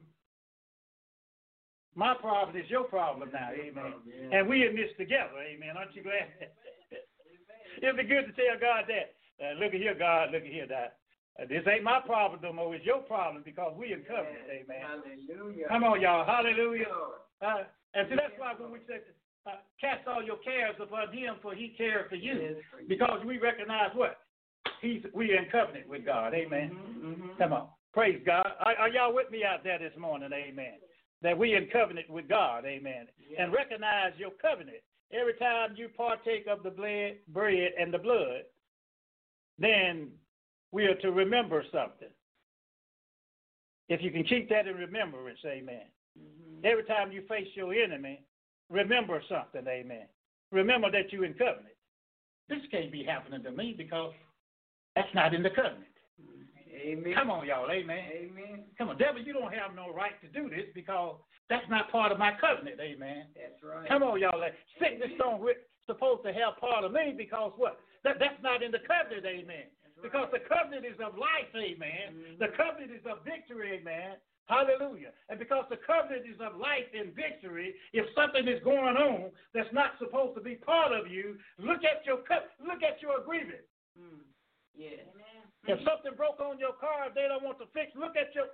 my problem is your problem now, amen. Yeah. And we in this together, amen. Aren't you glad? It'd be good to tell God that. Look at here, God, look at here, that. This ain't my problem no more. It's your problem because we in covenant, amen. Hallelujah. Come on, y'all. Hallelujah. And so that's why when we say, cast all your cares upon him, for he cares for you. Because we recognize what? We in covenant with God, amen. Come on. Praise God. Are y'all with me out there this morning, amen? That we in covenant with God, amen. And recognize your covenant. Every time you partake of the bread and the blood, then we are to remember something. If you can keep that in remembrance, amen. Every time you face your enemy, remember something, amen. Remember that you're in covenant. This can't be happening to me because that's not in the covenant. Amen. Come on, y'all, amen. Amen. Come on, devil, you don't have no right to do this because that's not part of my covenant, amen. That's right. Come on, y'all. Sickness don't supposed to have part of me because what? That's not in the covenant, amen. Because the covenant is of life, amen. The covenant is of victory, amen. Hallelujah. And because the covenant is of life and victory, if something is going on that's not supposed to be part of you, look at your agreement. Yeah. If something broke on your car, if they don't want to fix, look at your.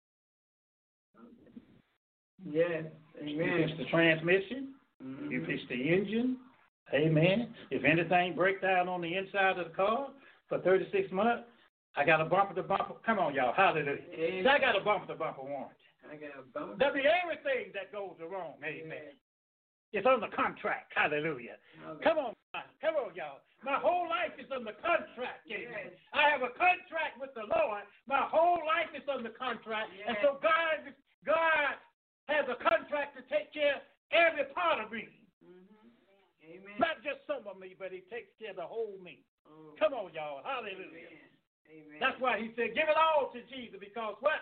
Yeah. Amen. You fix the transmission. You fix the engine. Amen. If anything breaks down on the inside of the car for 36 months, I got a bumper-to-bumper. Come on, y'all. Hallelujah. Amen. I got a bumper-to-bumper warranty. I got a bumper. There'll be everything that goes wrong. Amen. It's on the contract. Hallelujah. Okay. Come on, y'all. My whole life is on the contract. Amen. Yes. I have a contract with the Lord. My whole life is on the contract. Yes. And so God has a contract to take care of every part of me. Amen. Not just some of me, but he takes care of the whole me. Oh. Come on, y'all. Hallelujah. Amen. That's why he said, give it all to Jesus because what?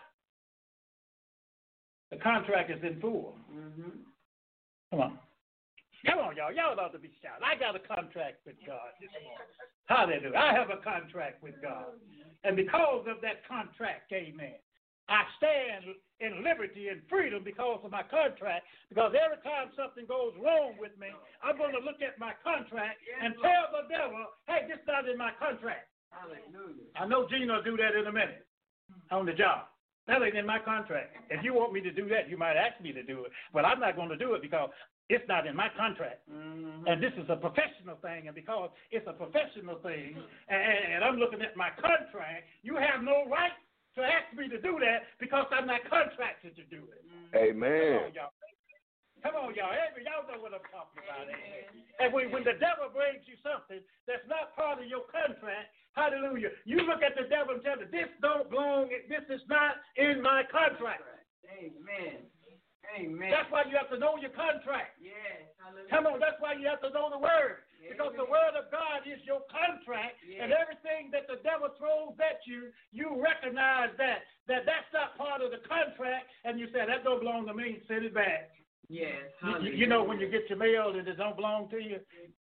The contract is in full. Come on. Come on, y'all. Y'all ought to be shouting. I got a contract with God this morning. Hallelujah. I have a contract with God. And because of that contract, amen, I stand in liberty and freedom because of my contract. Because every time something goes wrong with me, I'm going to look at my contract and tell the devil, hey, this is not in my contract. Hallelujah. I know Gina will do that in a minute on the job. That ain't in my contract. If you want me to do that, you might ask me to do it. But I'm not going to do it because it's not in my contract. And this is a professional thing. And because it's a professional thing, and I'm looking at my contract, you have no right to ask me to do that because I'm not contracted to do it. Amen. Come on, y'all. Y'all know what I'm talking about. Amen. And when the devil brings you something that's not part of your contract, hallelujah, you look at the devil and tell him, this don't belong, this is not in my contract. Amen. Amen. That's why you have to know your contract. Yes. Come on, that's why you have to know the word. Because the word of God is your contract, and everything that the devil throws at you, you recognize that's not part of the contract, and you say, that don't belong to me, send it back. Yes. You know when you get your mail and it don't belong to you,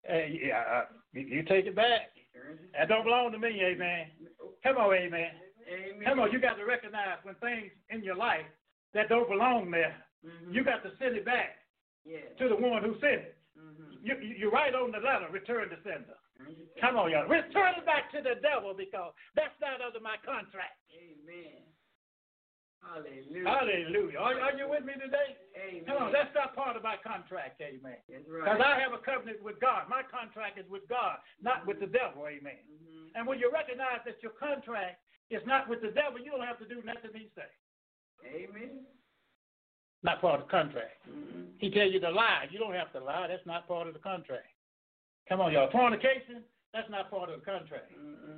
you take it back. That don't belong to me, amen. Come on, amen. Come on, you got to recognize when things in your life that don't belong there, you got to send it back to the one who sent it. You write on the letter, return to sender. Come on, y'all. Return it back to the devil because that's not under my contract. Amen. Hallelujah. Hallelujah. Are you with me today? Amen. Come on, that's not part of my contract, amen. That's Because right. I have a covenant with God. My contract is with God, not with the devil, amen. And when you recognize that your contract is not with the devil, you don't have to do nothing he say. Amen. Not part of the contract. He tell you to lie. You don't have to lie. That's not part of the contract. Come on, y'all. Fornication, that's not part of the contract.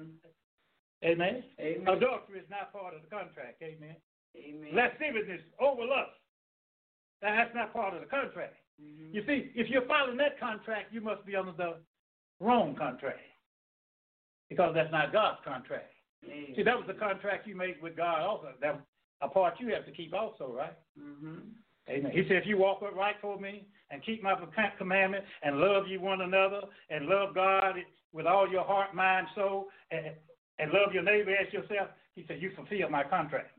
Amen. Amen. Adultery is not part of the contract. Amen. Amen. Lasciviousness, overlust, that's not part of the contract. You see, if you're following that contract, you must be under the wrong contract because that's not God's contract. Amen. See, that was the contract you made with God also. That a part you have to keep also, right? Amen. He said, if you walk upright for me and keep my commandment and love you one another and love God with all your heart, mind, soul, and love your neighbor as yourself, he said, you fulfill my contract.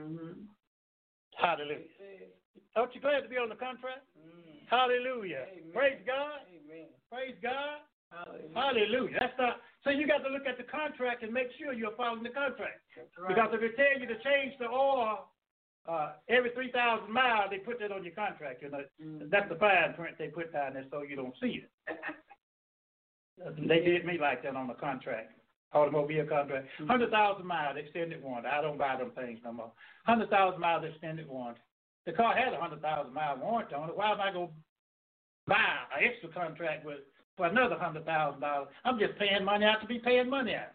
Hallelujah. Aren't you glad to be on the contract? Hallelujah. Amen. Praise God. Amen. Praise God. Hallelujah. That's not. So you got to look at the contract and make sure you're following the contract. Right. Because if they tell you to change the oil every 3,000 miles, they put that on your contract. You know, that's the fine print they put down there so you don't see it. They did me like that on the contract. Automobile contract, 100,000 miles extended warranty. I don't buy them things no more. 100,000 miles extended warranty. The car had a 100,000 mile warranty on it. Why am I going to buy an extra contract for another $100,000? I'm just paying money out to be paying money out.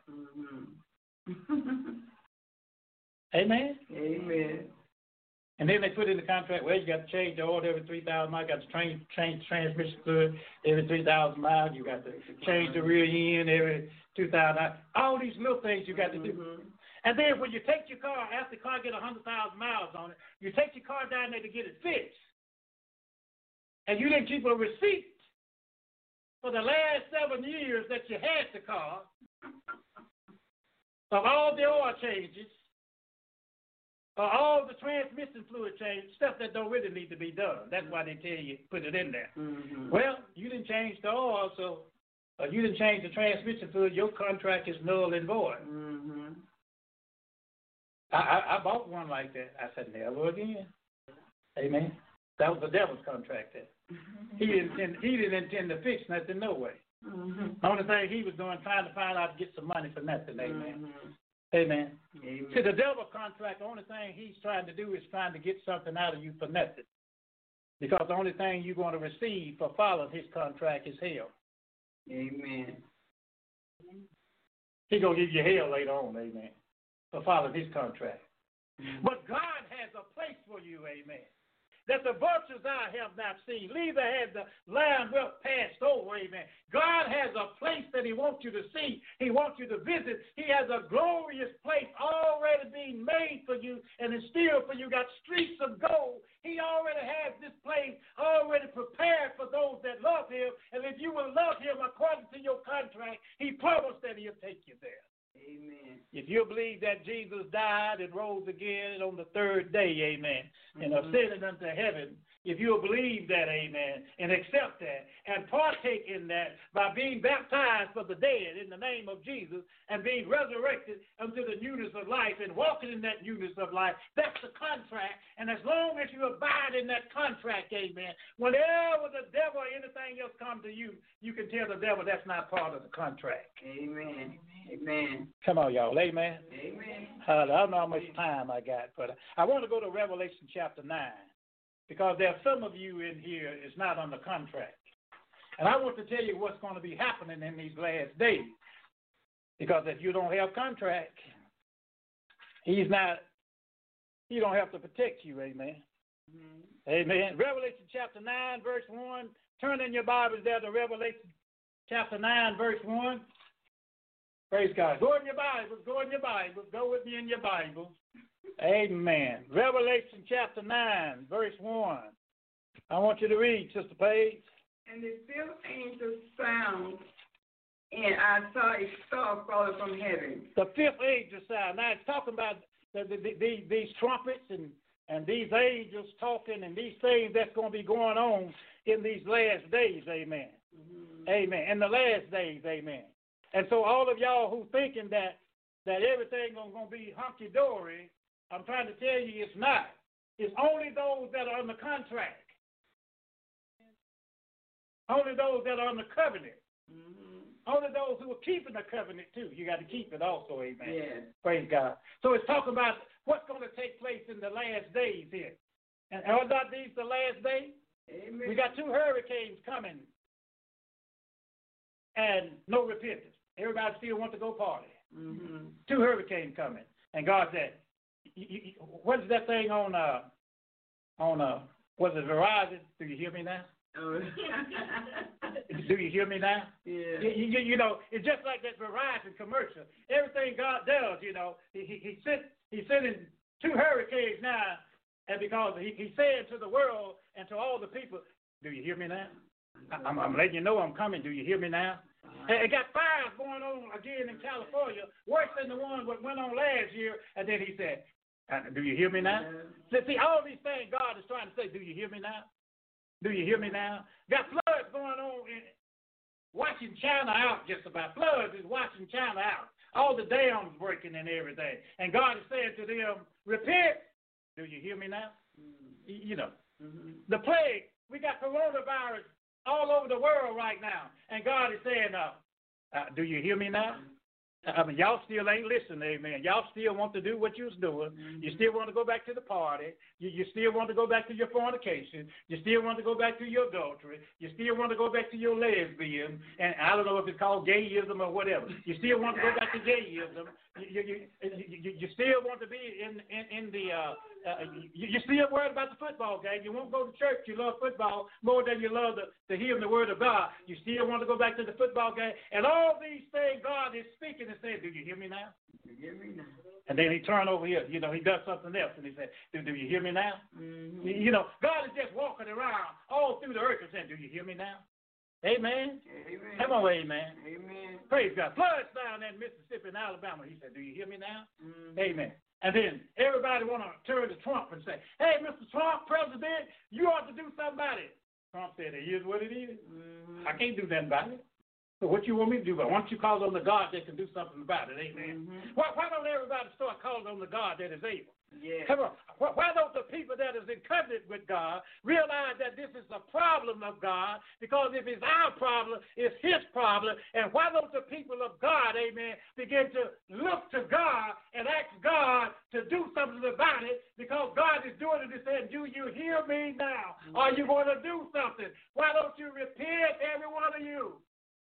Amen. Amen. And then they put in the contract, well, you got to change the oil every 3,000 miles. You got to change the transmission fluid every 3,000 miles. You got to change the rear end every 2,000 miles. All these little things you got to do. And then when you take your car, after the car get 100,000 miles on it, you take your car down there to get it fixed. And you didn't keep a receipt for the last 7 years that you had the car of all the oil changes, all the transmission fluid change, stuff that don't really need to be done. That's why they tell you put it in there. Well, you didn't change the oil, so you didn't change the transmission fluid. Your contract is null and void. I bought one like that. I said, never again. Amen. That was the devil's contract. He didn't intend to fix nothing, no way. The only thing he was doing, trying to find out to get some money for nothing. Amen. Amen. See, the devil contract, the only thing he's trying to do is trying to get something out of you for nothing. Because the only thing you're going to receive for following his contract is hell. Amen. He's going to give you hell later on, amen, for following his contract. But God has a place for you, amen, that the vultures I have not seen, neither has the lion well passed over, amen. God has a place that he wants you to see. He wants you to visit. He has a glorious place already being made for you and instilled for you. Got streets of gold. He already has this place already prepared for those that love him. And if you will love him according to your contract, he promised that he'll take you there. Amen. If you believe that Jesus died and rose again on the third day, amen, and ascended unto heaven, if you'll believe that, amen, and accept that, and partake in that by being baptized for the dead in the name of Jesus and being resurrected unto the newness of life and walking in that newness of life, that's the contract. And as long as you abide in that contract, amen, whenever the devil or anything else comes to you, you can tell the devil that's not part of the contract. Amen. Amen. Come on, y'all. Amen. Amen. I don't know how much time I got, but I want to go to Revelation chapter 9. because there are some of you in here is not under contract. And I want to tell you what's going to be happening in these last days. Because if you don't have contract, he don't have to protect you, amen. Mm-hmm. Amen. Revelation chapter 9, verse 1. Turn in your Bibles there to Revelation chapter 9, verse 1. Praise God. Go in your Bibles. Go in your Bibles. Go with me in your Bibles. Amen. Revelation chapter 9, verse 1. I want you to read, Sister Paige. And the fifth angel sounded, and I saw a star falling from heaven. The fifth angel sound. Now it's talking about these trumpets and these angels talking and these things that's going to be going on in these last days, amen. Mm-hmm. Amen. In the last days, amen. And so all of y'all who thinking that everything going to be hunky-dory, I'm trying to tell you it's not. It's only those that are on the contract. Only those that are on the covenant. Mm-hmm. Only those who are keeping the covenant too. You got to keep it also, amen. Yeah. Praise God. So it's talking about what's going to take place in the last days here. And are not these the last days? Amen. We got 2 hurricanes coming and no repentance. Everybody still wants to go party. Mm-hmm. 2 hurricanes coming. And God said, what is that thing on was it Verizon? Do you hear me now? Oh. Do you hear me now? Yeah. You know, it's just like that Verizon commercial. Everything God does, you know, He's sending 2 hurricanes now, and because He said to the world and to all the people, do you hear me now? I'm letting you know I'm coming. Do you hear me now? It got fires going on again in California, worse than the one that went on last year. And then He said, do you hear me now? Yeah. See, all these things God is trying to say, do you hear me now? Do you hear me now? Got floods going on in washing China out just about. Floods is washing China out. All the dams breaking and everything. And God is saying to them, repent. Do you hear me now? Mm-hmm. You know, the plague, we got coronavirus all over the world right now. And God is saying, do you hear me now? I mean, y'all still ain't listening, amen. Y'all still want to do what you was doing. Mm-hmm. You still want to go back to the party. You still want to go back to your fornication. You still want to go back to your adultery. You still want to go back to your lesbian. And I don't know if it's called gayism or whatever. You still want to go back to gayism. You still want to be in the you're still worried about the football game. You won't go to church. You love football more than you love to hear the word of God. You still want to go back to the football game. And all these things God is speaking and saying, do you hear me now? Do you hear me now? And then He turned over here. You know, He does something else. And He said, do you hear me now? Mm-hmm. You know, God is just walking around all through the earth and saying, do you hear me now? Amen. Amen. Come on, amen. Amen. Praise God. Floods down in Mississippi and Alabama. He said, do you hear me now? Mm-hmm. Amen. And then everybody want to turn to Trump and say, hey, Mr. Trump, President, you ought to do something about it. Trump said, it is what it is. Mm-hmm. I can't do nothing about it. So what you want me to do? But why don't you call on the God that can do something about it? Amen. Mm-hmm. Why don't everybody start calling on the God that is able? Yeah. Come on. Why don't the people that is in covenant with God realize that this is a problem of God? Because if it's our problem, it's His problem. And why don't the people of God, amen, begin to look to God and ask God to do something about it? Because God is doing it and saying, do you hear me now? Mm-hmm. Are you going to do something? Why don't you repent, every one of you?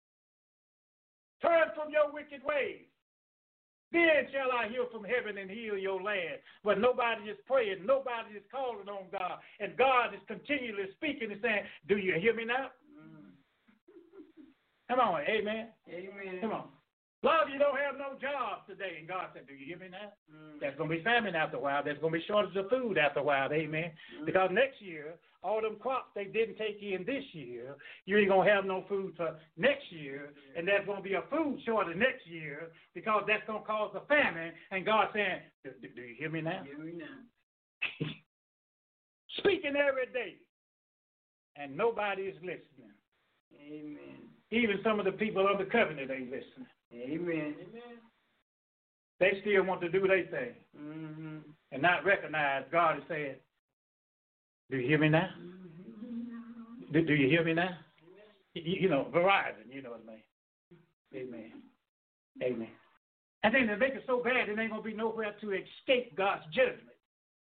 Turn from your wicked ways. Then shall I hear from heaven and heal your land. But nobody is praying. Nobody is calling on God. And God is continually speaking and saying, do you hear me now? Mm. Come on, amen. Amen. Come on. A lot of you don't have no jobs today. And God said, do you hear me now? Mm. There's going to be famine after a while. There's going to be shortage of food after a while. Amen. Mm. Because next year, all them crops they didn't take in this year, you ain't going to have no food for next year. And there's going to be a food shortage next year because that's going to cause a famine. And God saying, do you hear me now? Hear me now. Speaking every day. And nobody is listening. Amen. Even some of the people on the covenant ain't listening. Amen. Amen. They still want to do their thing. Mm-hmm. And not recognize God is saying, do you hear me now? Mm-hmm. Do you hear me now? You know, Verizon, you know what I mean. Amen. Amen. And then they make it so bad, it ain't going to be nowhere to escape God's judgment.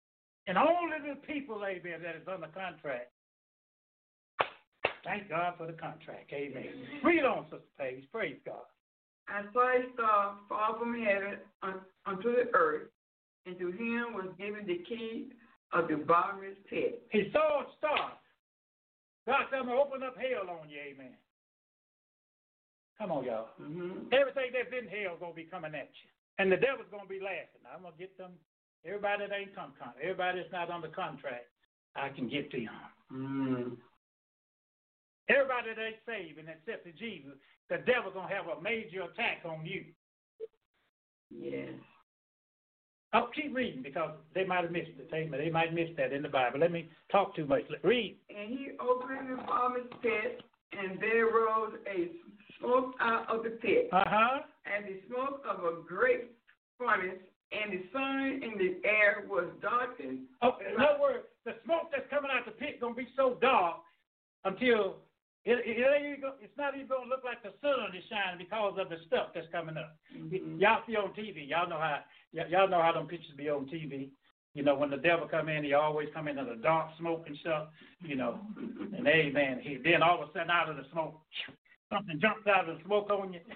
And only the people, amen, that is under contract. Thank God for the contract, amen. Read on, Sister Paige. Praise God. I saw a star fall from heaven unto the earth, and to him was given the key of the bottomless pit. He saw a star. God said, I'm going to open up hell on you, amen. Come on, y'all. Mm-hmm. Everything that's in hell is going to be coming at you. And the devil's going to be laughing. I'm going to get them. Everybody that ain't everybody that's not under contract, I can get to them. Mm. Everybody that ain't saved and accepted Jesus, the devil's going to have a major attack on you. Yes. I'll keep reading because they might have missed it. They might miss that in the Bible. Let me talk too much. Read. And he opened the bottomless pit, and there rose a smoke out of the pit, and the smoke of a great furnace, and the sun in the air was darkened. In other words, the smoke that's coming out the pit is going to be so dark until it's not even going to look like the sun is shining because of the stuff that's coming up. Mm-hmm. Y'all see on TV. Y'all know how them pictures be on TV. You know, when the devil come in, he always come in the dark smoke and stuff, you know. And amen. Then all of a sudden out of the smoke, something jumps out of the smoke on you.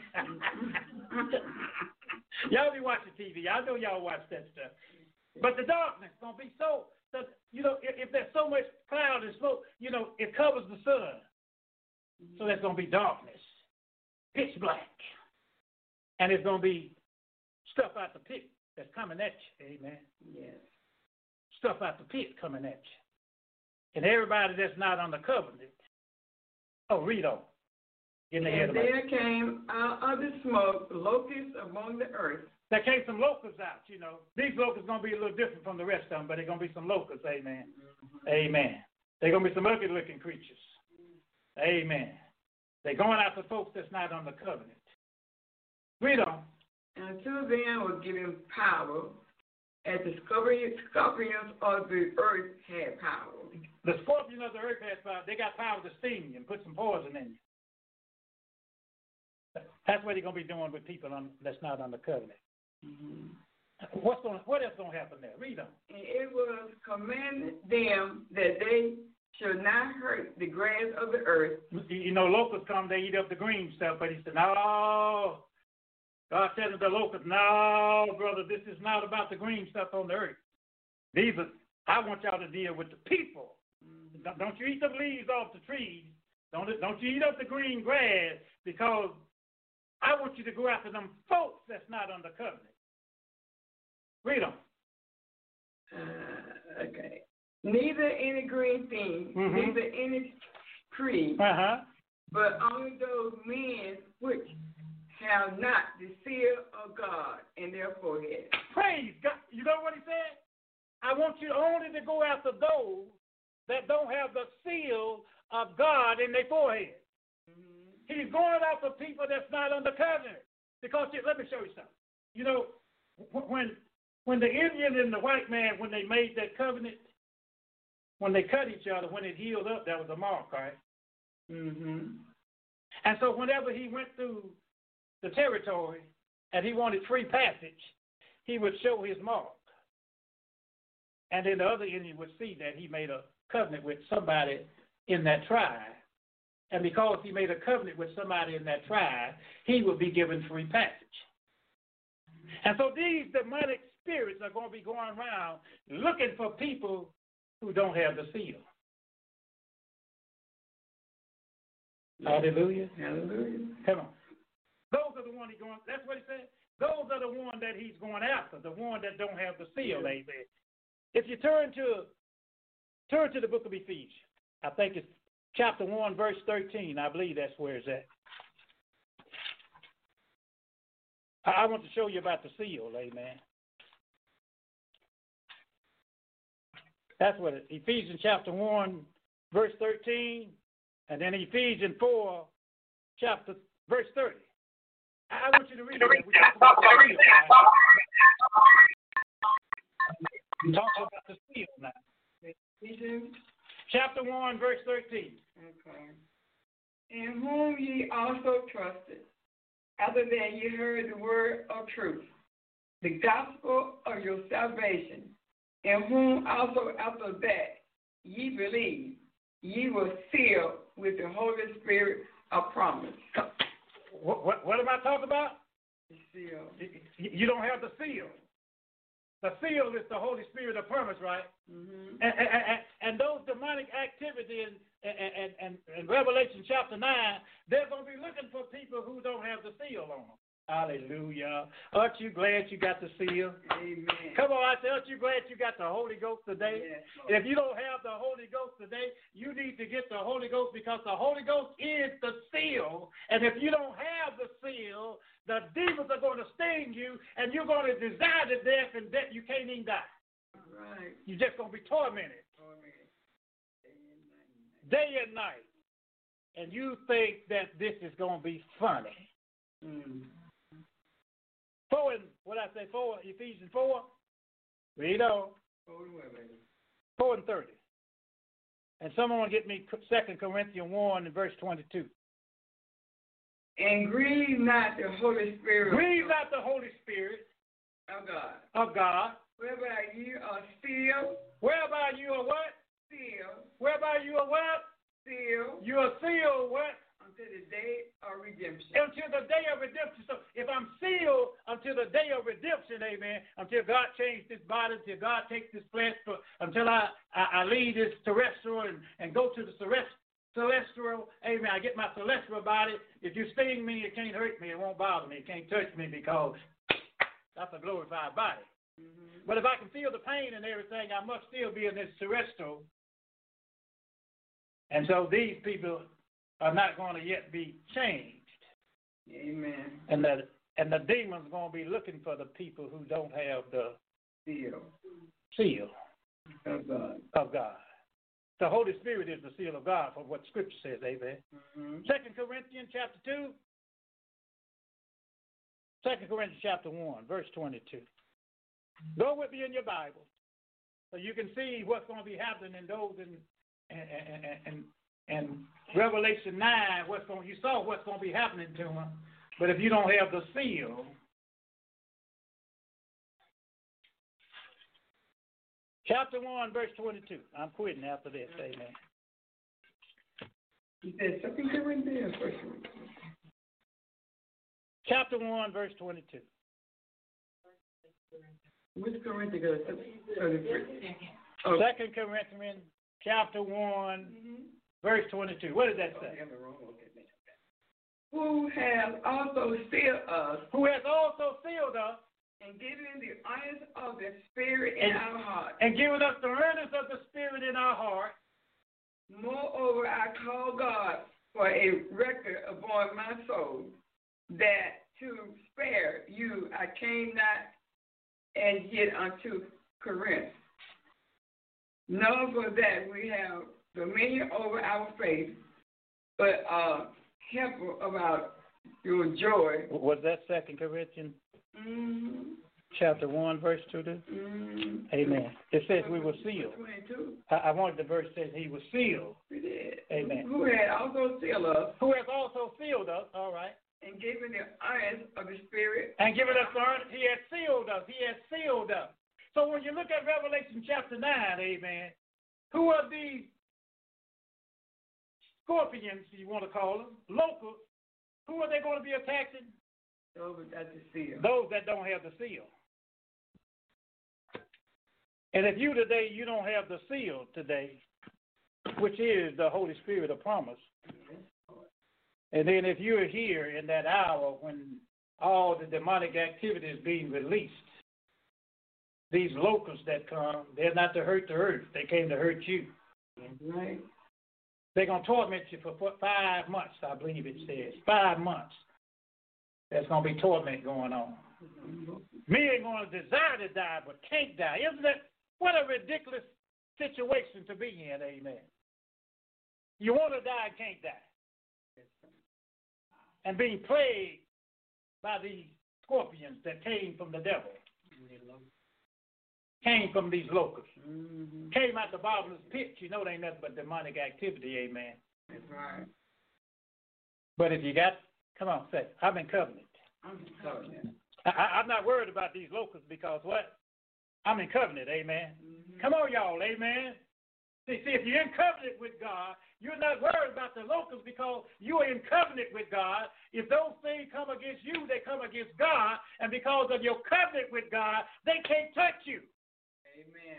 Y'all be watching TV. I know y'all watch that stuff. But the darkness is going to be so, you know, if there's so much cloud and smoke, you know, it covers the sun. So there's going to be darkness, pitch black. And it's going to be stuff out the pit that's coming at you. Amen. Yes. Stuff out the pit coming at you. And everybody that's not on the covenant. Oh, read on. And there came out of the smoke locusts among the earth. There came some locusts out, you know. These locusts are going to be a little different from the rest of them, but they're going to be some locusts, amen. Mm-hmm. Amen. They're going to be some ugly-looking creatures. Amen. They're going after folks that's not on the covenant. Read on. And to them was given power, as the scorpions of the earth had power. The scorpion of the earth has power. They got power to sting you and put some poison in you. That's what they're going to be doing with people that's not on the covenant. Mm-hmm. What else going to happen there? Read on. And it was commanded them that they should not hurt the grass of the earth. You know, locusts come, they eat up the green stuff, but he said, no. God said to the locusts, no, brother, this is not about the green stuff on the earth. I want y'all to deal with the people. Mm-hmm. Don't you eat the leaves off the trees. Don't you eat up the green grass, because I want you to go after them folks that's not on the covenant. Read on. Okay. Neither any green thing, mm-hmm. neither any tree, but only those men which have not the seal of God in their forehead. Praise God. You know what he said? I want you only to go after those that don't have the seal of God in their forehead. Mm-hmm. He's going after people that's not under covenant. Because, let me show you something. You know, when the Indian and the white man, when they made that covenant, when they cut each other, when it healed up, that was a mark, right? Mm-hmm. And so whenever he went through the territory and he wanted free passage, he would show his mark. And then the other Indian would see that he made a covenant with somebody in that tribe. And because he made a covenant with somebody in that tribe, he would be given free passage. And so these demonic spirits are going to be going around looking for people who don't have the seal. Hallelujah. Hallelujah. Come on. Those are the ones that's what he said. Those are the ones that he's going after, the ones that don't have the seal, amen. If you turn to the book of Ephesians, I think it's chapter 1, verse 13. I believe that's where it's at. I want to show you about the seal, amen. That's what it is. Ephesians chapter 1, verse 13, and then Ephesians 4, verse 30. I want you to read that. We talk about the seal, right? We talk about the seal now. Ephesians chapter 1, verse 13. Okay. In whom ye also trusted, after that ye heard the word of truth, the gospel of your salvation, in whom also after that ye believe, ye were sealed with the Holy Spirit of promise. What am I talking about? The seal. You don't have the seal. The seal is the Holy Spirit of promise, right? Mm-hmm. And those demonic activities in Revelation chapter 9, they're going to be looking for people who don't have the seal on them. Hallelujah. Aren't you glad you got the seal? Amen. Come on, I say, aren't you glad you got the Holy Ghost today? Yes, if you don't have the Holy Ghost today, you need to get the Holy Ghost because the Holy Ghost is the seal. And if you don't have the seal, the demons are going to sting you and you're going to desire to death and death. You can't even die. Right. You're just going to be tormented. Day and night. And you think that this is going to be funny. Mm. 4 Ephesians 4. Read on. 4 and 30. And someone get me 2 Corinthians 1 and verse 22. And grieve not the Holy Spirit. Grieve not the Holy Spirit of God. Of God. Whereby you are sealed. Whereby you are what? Sealed. Whereby you are what? Sealed. You are sealed what? Until the day of redemption. Until the day of redemption. So if I'm sealed until the day of redemption, amen, until God changes this body, until God takes this flesh, until I leave this terrestrial and go to the celestial, amen, I get my celestial body. If you sting me, it can't hurt me. It won't bother me. It can't touch me because that's a glorified body. Mm-hmm. But if I can feel the pain and everything, I must still be in this terrestrial. And so these people are not going to yet be changed. Amen. And the demons going to be looking for the people who don't have the seal of God. The Holy Spirit is the seal of God for what Scripture says, amen. 2 Corinthians chapter 2. 2 Corinthians chapter 1, verse 22. Go with me in your Bible so you can see what's going to be happening in those and Revelation 9, you saw what's going to be happening to them. But if you don't have the seal, chapter 1, verse 22. I'm quitting after this, amen. He said 2 Corinthians. Chapter 1, verse 22. Which Corinthians? 2 Corinthians chapter 1, verse 22. What does that say? Who has also sealed us. Who has also sealed us. And given the earnest of the Spirit in our heart. And given us the earnest of the Spirit in our heart. Moreover, I call God for a record upon my soul, that to spare you I came not as yet unto Corinth. Nor for that we have dominion over our faith, but help about your joy. Was that 2 Corinthians? Chapter 1, verse 2. Amen. It says we were sealed. 22. I wanted the verse says he was sealed. We did. Amen. Who had also sealed us. Who has also sealed us, all right. And given the earnest of the Spirit. And given us the earnest, he has sealed us. He has sealed us. So when you look at Revelation chapter 9, amen, who are these scorpions, you want to call them, locusts, who are they going to be attacking? Those without the seal. Those that don't have the seal. And if you today, you don't have the seal today, which is the Holy Spirit of promise. And then if you're here in that hour when all the demonic activity is being released, these locusts that come, they're not to hurt the earth. They came to hurt you. Right. They're going to torment you for 5 months, I believe it says. 5 months. There's going to be torment going on. Men going to desire to die but can't die. Isn't that what a ridiculous situation to be in, amen? You want to die and can't die. And being plagued by these scorpions that came from the devil. Came from these locusts. Came out the bottomless pit. You know they ain't nothing but demonic activity, amen. That's right. But if you got, come on, say, I'm in covenant. I'm in covenant. I'm not worried about these locusts because what? I'm in covenant, amen. Mm-hmm. Come on, y'all, amen. See, if you're in covenant with God, you're not worried about the locusts because you are in covenant with God. If those things come against you, they come against God, and because of your covenant with God, they can't touch you. Amen.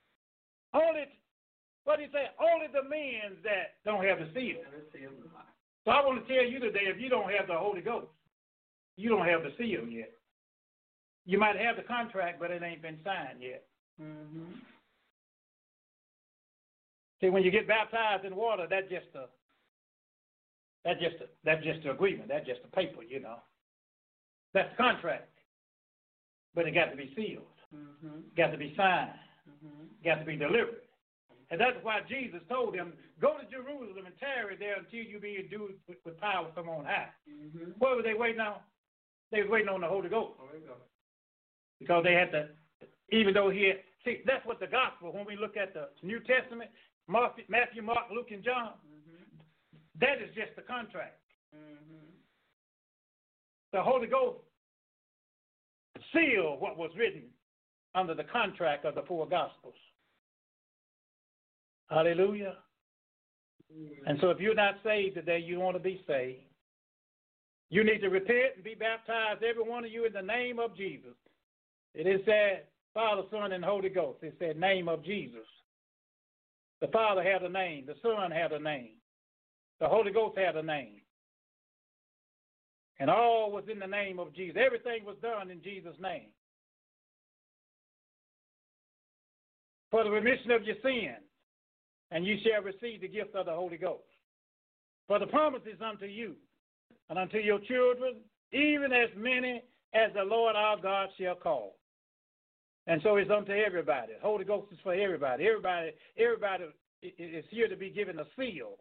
What did he say? Only the men that don't have the seal. So I want to tell you today, if you don't have the Holy Ghost, you don't have the seal yet. You might have the contract, but it ain't been signed yet. Mm-hmm. See, when you get baptized in water, that's just the agreement. That's just the paper, you know. That's the contract. But it got to be sealed. Mm-hmm. Got to be signed. Mm-hmm. Got to be delivered. And that's why Jesus told them, go to Jerusalem and tarry there until you be endued with power from on high. Mm-hmm. What were they waiting on? They were waiting on the Holy Ghost. Because they had to, even though see, that's what the gospel, when we look at the New Testament, Matthew, Mark, Luke, and John, mm-hmm. that is just the contract. Mm-hmm. The Holy Ghost sealed what was written under the contract of the four Gospels. Hallelujah. Mm-hmm. And so if you're not saved today, you want to be saved. You need to repent and be baptized, every one of you, in the name of Jesus. It is said, Father, Son, and Holy Ghost. It said, name of Jesus. The Father had a name. The Son had a name. The Holy Ghost had a name. And all was in the name of Jesus. Everything was done in Jesus' name. For the remission of your sins, and you shall receive the gift of the Holy Ghost. For the promise is unto you, and unto your children, even as many as the Lord our God shall call. And so it's unto everybody. The Holy Ghost is for everybody. Everybody is here to be given a seal.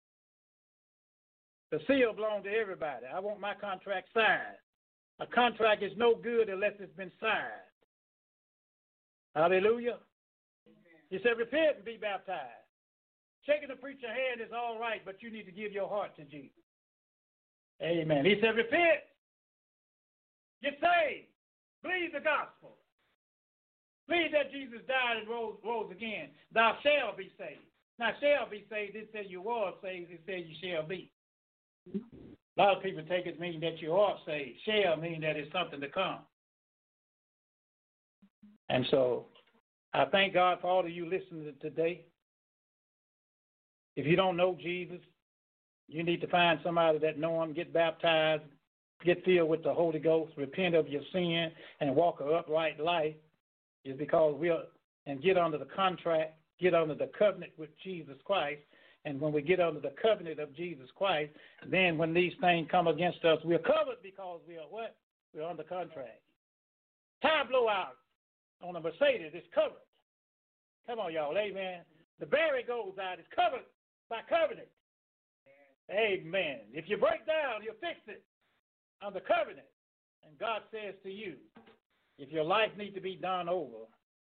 The seal belongs to everybody. I want my contract signed. A contract is no good unless it's been signed. Hallelujah. He said, repent and be baptized. Shaking the preacher's hand is all right, but you need to give your heart to Jesus. Amen. He said, repent. Get saved. Believe the gospel. Believe that Jesus died and rose again. Thou shalt be saved. Now, shall be saved, it said you are saved, it said you shall be. A lot of people take it mean that you are saved. Shall mean that it's something to come. And so, I thank God for all of you listening today. If you don't know Jesus, you need to find somebody that know him, get baptized, get filled with the Holy Ghost, repent of your sin, and walk an upright life. Is because and get under the contract, get under the covenant with Jesus Christ. And when we get under the covenant of Jesus Christ, then when these things come against us, we're covered because we are what? We're under contract. Tire blowout on a Mercedes is covered. Come on, y'all, amen. The berry goes out, it's covered by covenant. Amen. If you break down, you'll fix it under covenant. And God says to you, if your life needs to be done over,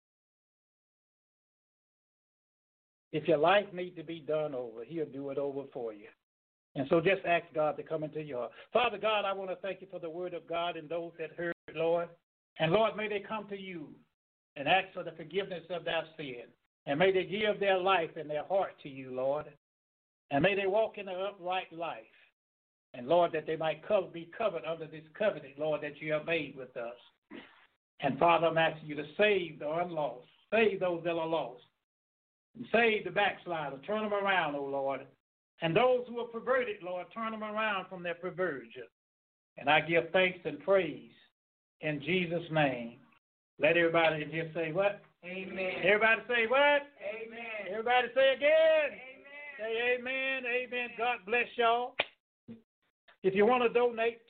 he'll do it over for you. And so just ask God to come into your heart. Father God, I want to thank you for the word of God and those that heard it, Lord. And Lord, may they come to you and ask for the forgiveness of their sin. And may they give their life and their heart to you, Lord. And may they walk in an upright life. And Lord, that they might be covered under this covenant, Lord, that you have made with us. And Father, I'm asking you to save the unlost, save those that are lost, and save the backslider, turn them around, O Lord. And those who are perverted, Lord, turn them around from their perversion. And I give thanks and praise in Jesus' name. Let everybody just say what? Amen. Everybody say what? Amen. Everybody say again. Amen. Say amen. Amen. God bless y'all. If you want to donate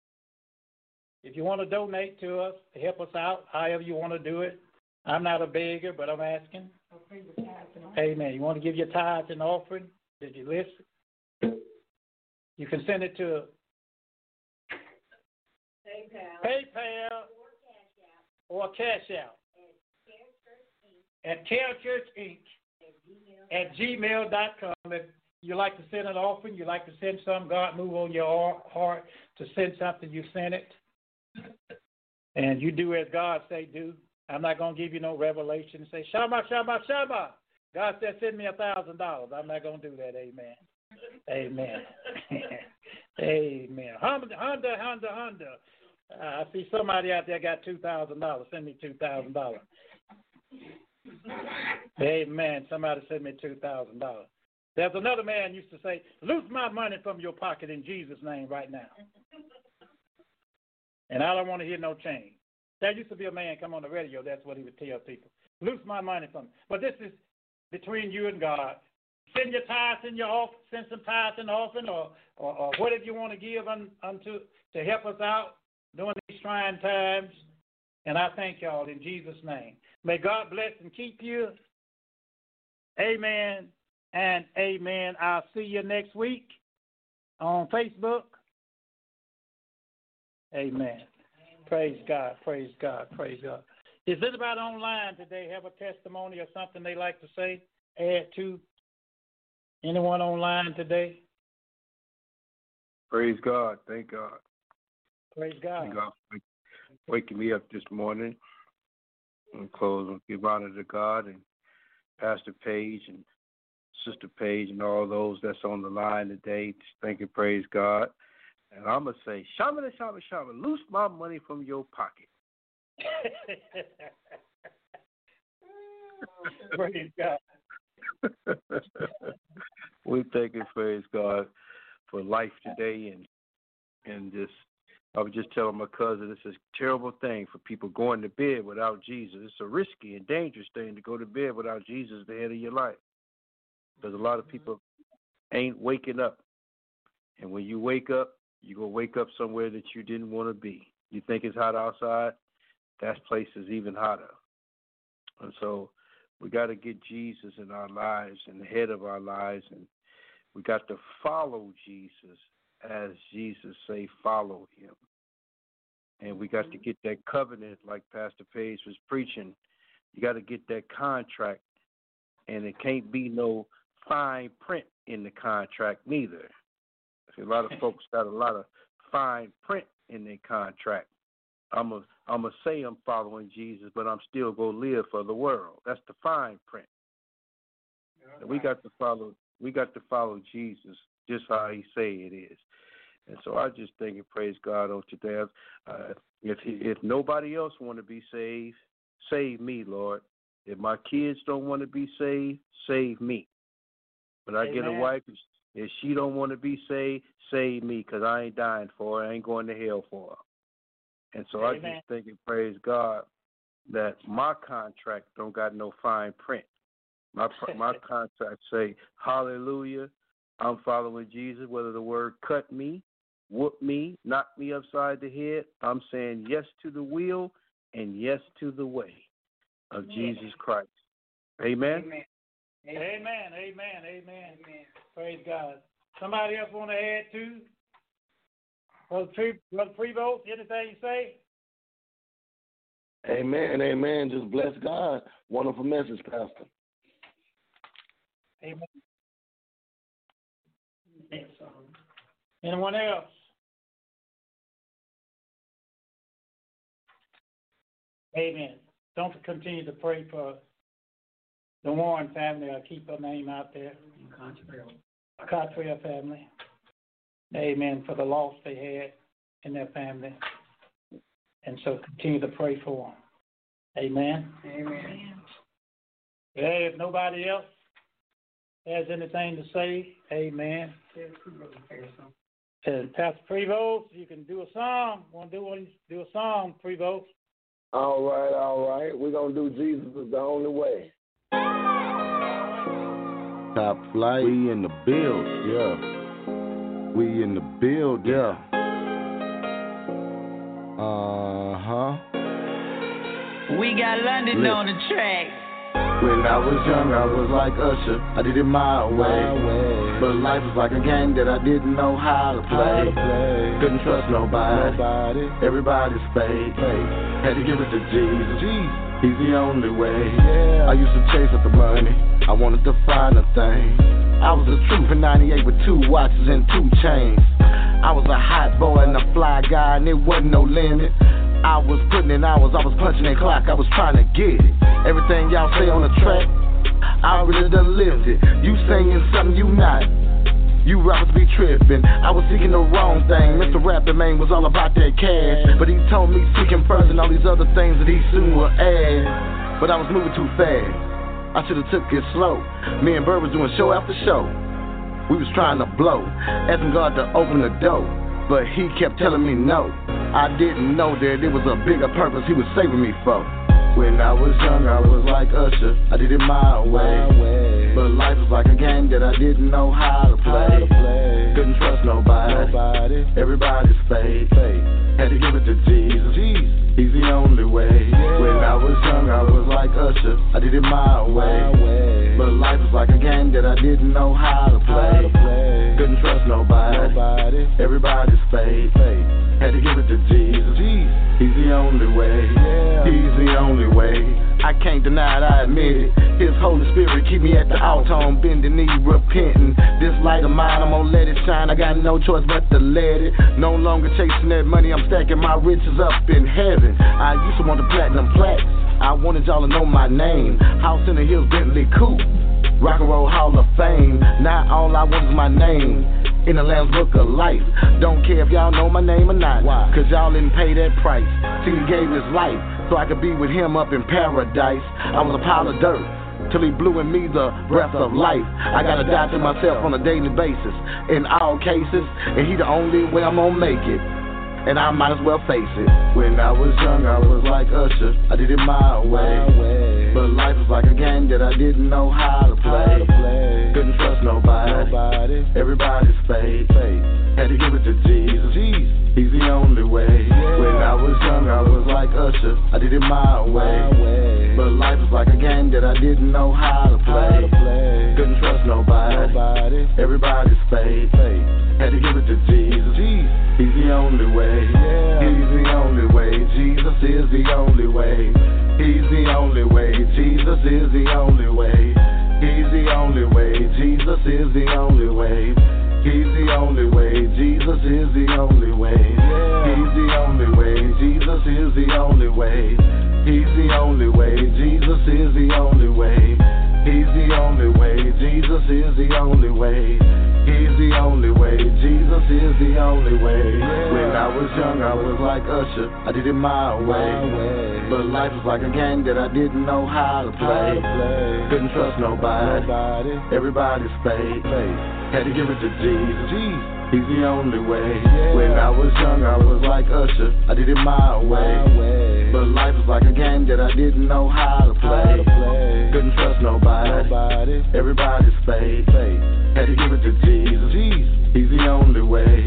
to us, to help us out, however you want to do it, I'm not a beggar, but I'm asking. Amen. You want to give your tithes and offering? Did you listen? You can send it to PayPal or Cash App at carechurchinc@gmail.com. If you like to send an offering, you like to send some, God move on your heart to send something, you send it. And you do as God say do. I'm not going to give you no revelation and say, Shama, Shama, Shama. God said, send me $1,000. I'm not going to do that. Amen. Amen. Amen. Honda. I see somebody out there got $2,000. Send me $2,000. Amen. Somebody send me $2,000. There's another man used to say, loose my money from your pocket in Jesus' name right now. And I don't want to hear no change. There used to be a man come on the radio. That's what he would tell people. Loose my money from me. But this is between you and God. Send your tithes in your offering, send some tithes in the offering, or whatever you want to give unto to help us out during these trying times. And I thank y'all in Jesus' name. May God bless and keep you. Amen and amen. I'll see you next week on Facebook. Amen. Praise God, praise God, praise God. Is anybody online today have a testimony or something they like to say, add to? Anyone online today? Praise God. Thank God. Praise God. Thank God for waking me up this morning. And close and give honor to God and Pastor Page and Sister Page and all those that's on the line today. Just thank and praise God. And I'm going to say, Shama, loose my money from your pocket. Praise God. We thank and praise God for life today, and just I was just telling my cousin this is a terrible thing for people going to bed without Jesus. It's a risky and dangerous thing to go to bed without Jesus the head of your life, because a lot of people ain't waking up, and when you wake up, you're going to wake up somewhere that you didn't want to be. You think it's hot outside, that place is even hotter. And so we got to get Jesus in our lives and the head of our lives, and we got to follow Jesus as Jesus say follow him. And we got to get that covenant like Pastor Page was preaching. You got to get that contract, and it can't be no fine print in the contract neither. See, a lot of folks got a lot of fine print in their contract. I'm gonna say I'm following Jesus, but I'm still gonna live for the world. That's the fine print. And we got to follow Jesus just how he say it is. And so I just think and praise God on today. If nobody else want to be saved, save me, Lord. If my kids don't want to be saved, save me. When I get a wife, if she don't want to be saved, save me, because I ain't dying for her. I ain't going to hell for her. And so I just think and praise God that my contract don't got no fine print. My contract say, hallelujah, I'm following Jesus, whether the word cut me, whoop me, knock me upside the head. I'm saying yes to the will and yes to the way of Jesus Christ. Amen? Amen. Praise God. Somebody else want to add to? Brother Prevost, anything you say? Amen. Just bless God. Wonderful message, Pastor. Amen. Anyone else? Amen. Don't continue to pray for the Warren family. I'll keep her name out there. Cottrell family. Amen. For the loss they had in their family. And so continue to pray for them. Amen. Yeah, if nobody else has anything to say, amen. And Pastor Prevost, you can do a song. Want to do a song, Prevost? All right. We're going to do Jesus is the only way. Top flight. We in the build, yeah. We in the build, yeah. We got London on the track. When I was young, I was like Usher. I did it my way. But life was like a game that I didn't know how to play. Couldn't trust nobody. Everybody's fake. Had to give it to Jesus. He's the only way. I used to chase up the money. I wanted to find a thing. I was a truth in 98 with 2 watches and 2 chains. I was a hot boy and a fly guy, and it wasn't no limit. I was putting in hours, I was punching that clock, I was trying to get it. Everything y'all say on the track, I really done lived it. You singing something you not. You rappers be tripping. I was seeking the wrong thing. Mr. Rapping Man was all about that cash, but he told me seek him first and all these other things that he soon will add. But I was moving too fast. I should've took it slow. Me and Bird was doing show after show. We was trying to blow, asking God to open the door, but he kept telling me no. I didn't know that it was a bigger purpose he was saving me for. When I was young, I was like Usher, I did it my way. But life was like a game that I didn't know how to play. Couldn't trust nobody, everybody's fake. Had to give it to Jesus, he's the only way. When I was young, I was like Usher, I did it my way. But life was like a game that I didn't know how to play. Couldn't trust nobody, everybody's fake. Had to give it to Jesus, he's the only way. He's the only way. I can't deny it, I admit it. His Holy Spirit keep me at the altar on bending knee, repenting. This light of mine, I'm gonna let it shine. I got no choice but to let it. No longer chasing that money, I'm stacking my riches up in heaven. I used to want the platinum plaques, I wanted y'all to know my name. House in the hills, Bentley coupe, Rock and Roll Hall of Fame. Now all I want is my name in the Lamb's Book of Life. Don't care if y'all know my name or not. Why? Cause y'all didn't pay that price. See, he gave his life so I could be with him up in paradise. I was a pile of dirt till he blew in me the breath of life. I gotta die to myself on a daily basis in all cases, and he the only way I'm gonna make it, and I might as well face it. When I was young, I was like Usher, I did it my way. But life was like a game that I didn't know how to play. Couldn't trust nobody, everybody's fake. Had to give it to Jesus, he's the only way. When I was young, I was like Usher, I did it my way. But life was like a game that I didn't know how to play. Couldn't trust nobody, everybody's fake. Had to give it to Jesus, he's the only way. He's the only way. Jesus is the only way. He's the only way. Jesus is the only way. He's the only way. Jesus is the only way. He's the only way. Jesus is the only way. He's the only way. Jesus is the only way. He's the only way. Jesus is the only way. He's the only way. Jesus is the only way. He's the only way. Jesus is the only way. When I was young, I was like Usher, I did it my way. But life was like a game that I didn't know how to play. Couldn't trust nobody, everybody's fake. Had to give it to Jesus, he's the only way. When I was young, I was like Usher, I did it my way. But life was like a game that I didn't know how to play. Couldn't trust nobody, everybody's fake. Had to give it to Jesus, he's the only way.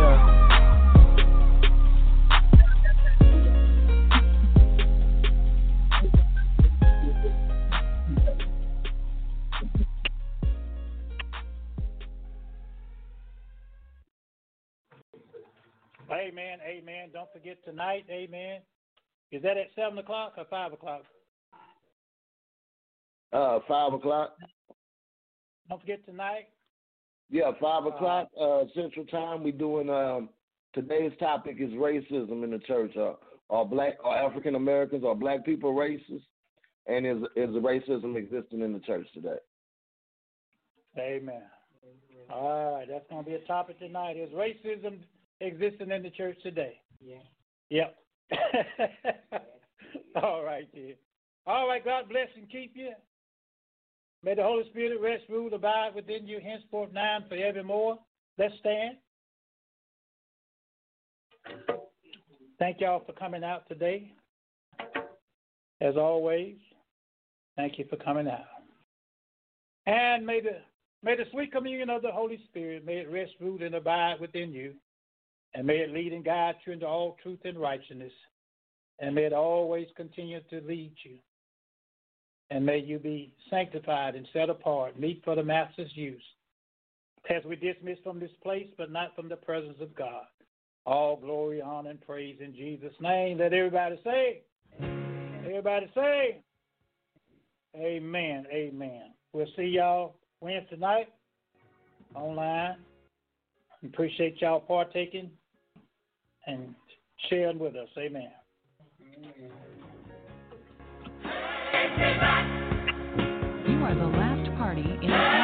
Amen, amen. Don't forget tonight, amen. Is that at 7 o'clock or 5 o'clock? 5 o'clock. Don't forget tonight. Yeah, 5 o'clock Central Time. We doing today's topic is racism in the church. Are black or African Americans or black people racist? And is racism existing in the church today? Amen. All right, that's going to be a topic tonight. Is racism existing in the church today? Yeah. Yep. All right, dear. All right, God bless and keep you. May the Holy Spirit rest, rule, abide within you henceforth now and forevermore. Let's stand. Thank y'all for coming out today. As always, thank you for coming out. And may the sweet communion of the Holy Spirit, may it rest, rule, and abide within you. And may it lead and guide you into all truth and righteousness. And may it always continue to lead you. And may you be sanctified and set apart, meet for the Master's use. As we dismiss from this place, but not from the presence of God. All glory, honor, and praise in Jesus' name. Let everybody say, amen, amen. We'll see y'all Wednesday night online. Appreciate y'all partaking and sharing with us. Amen. You are the last party in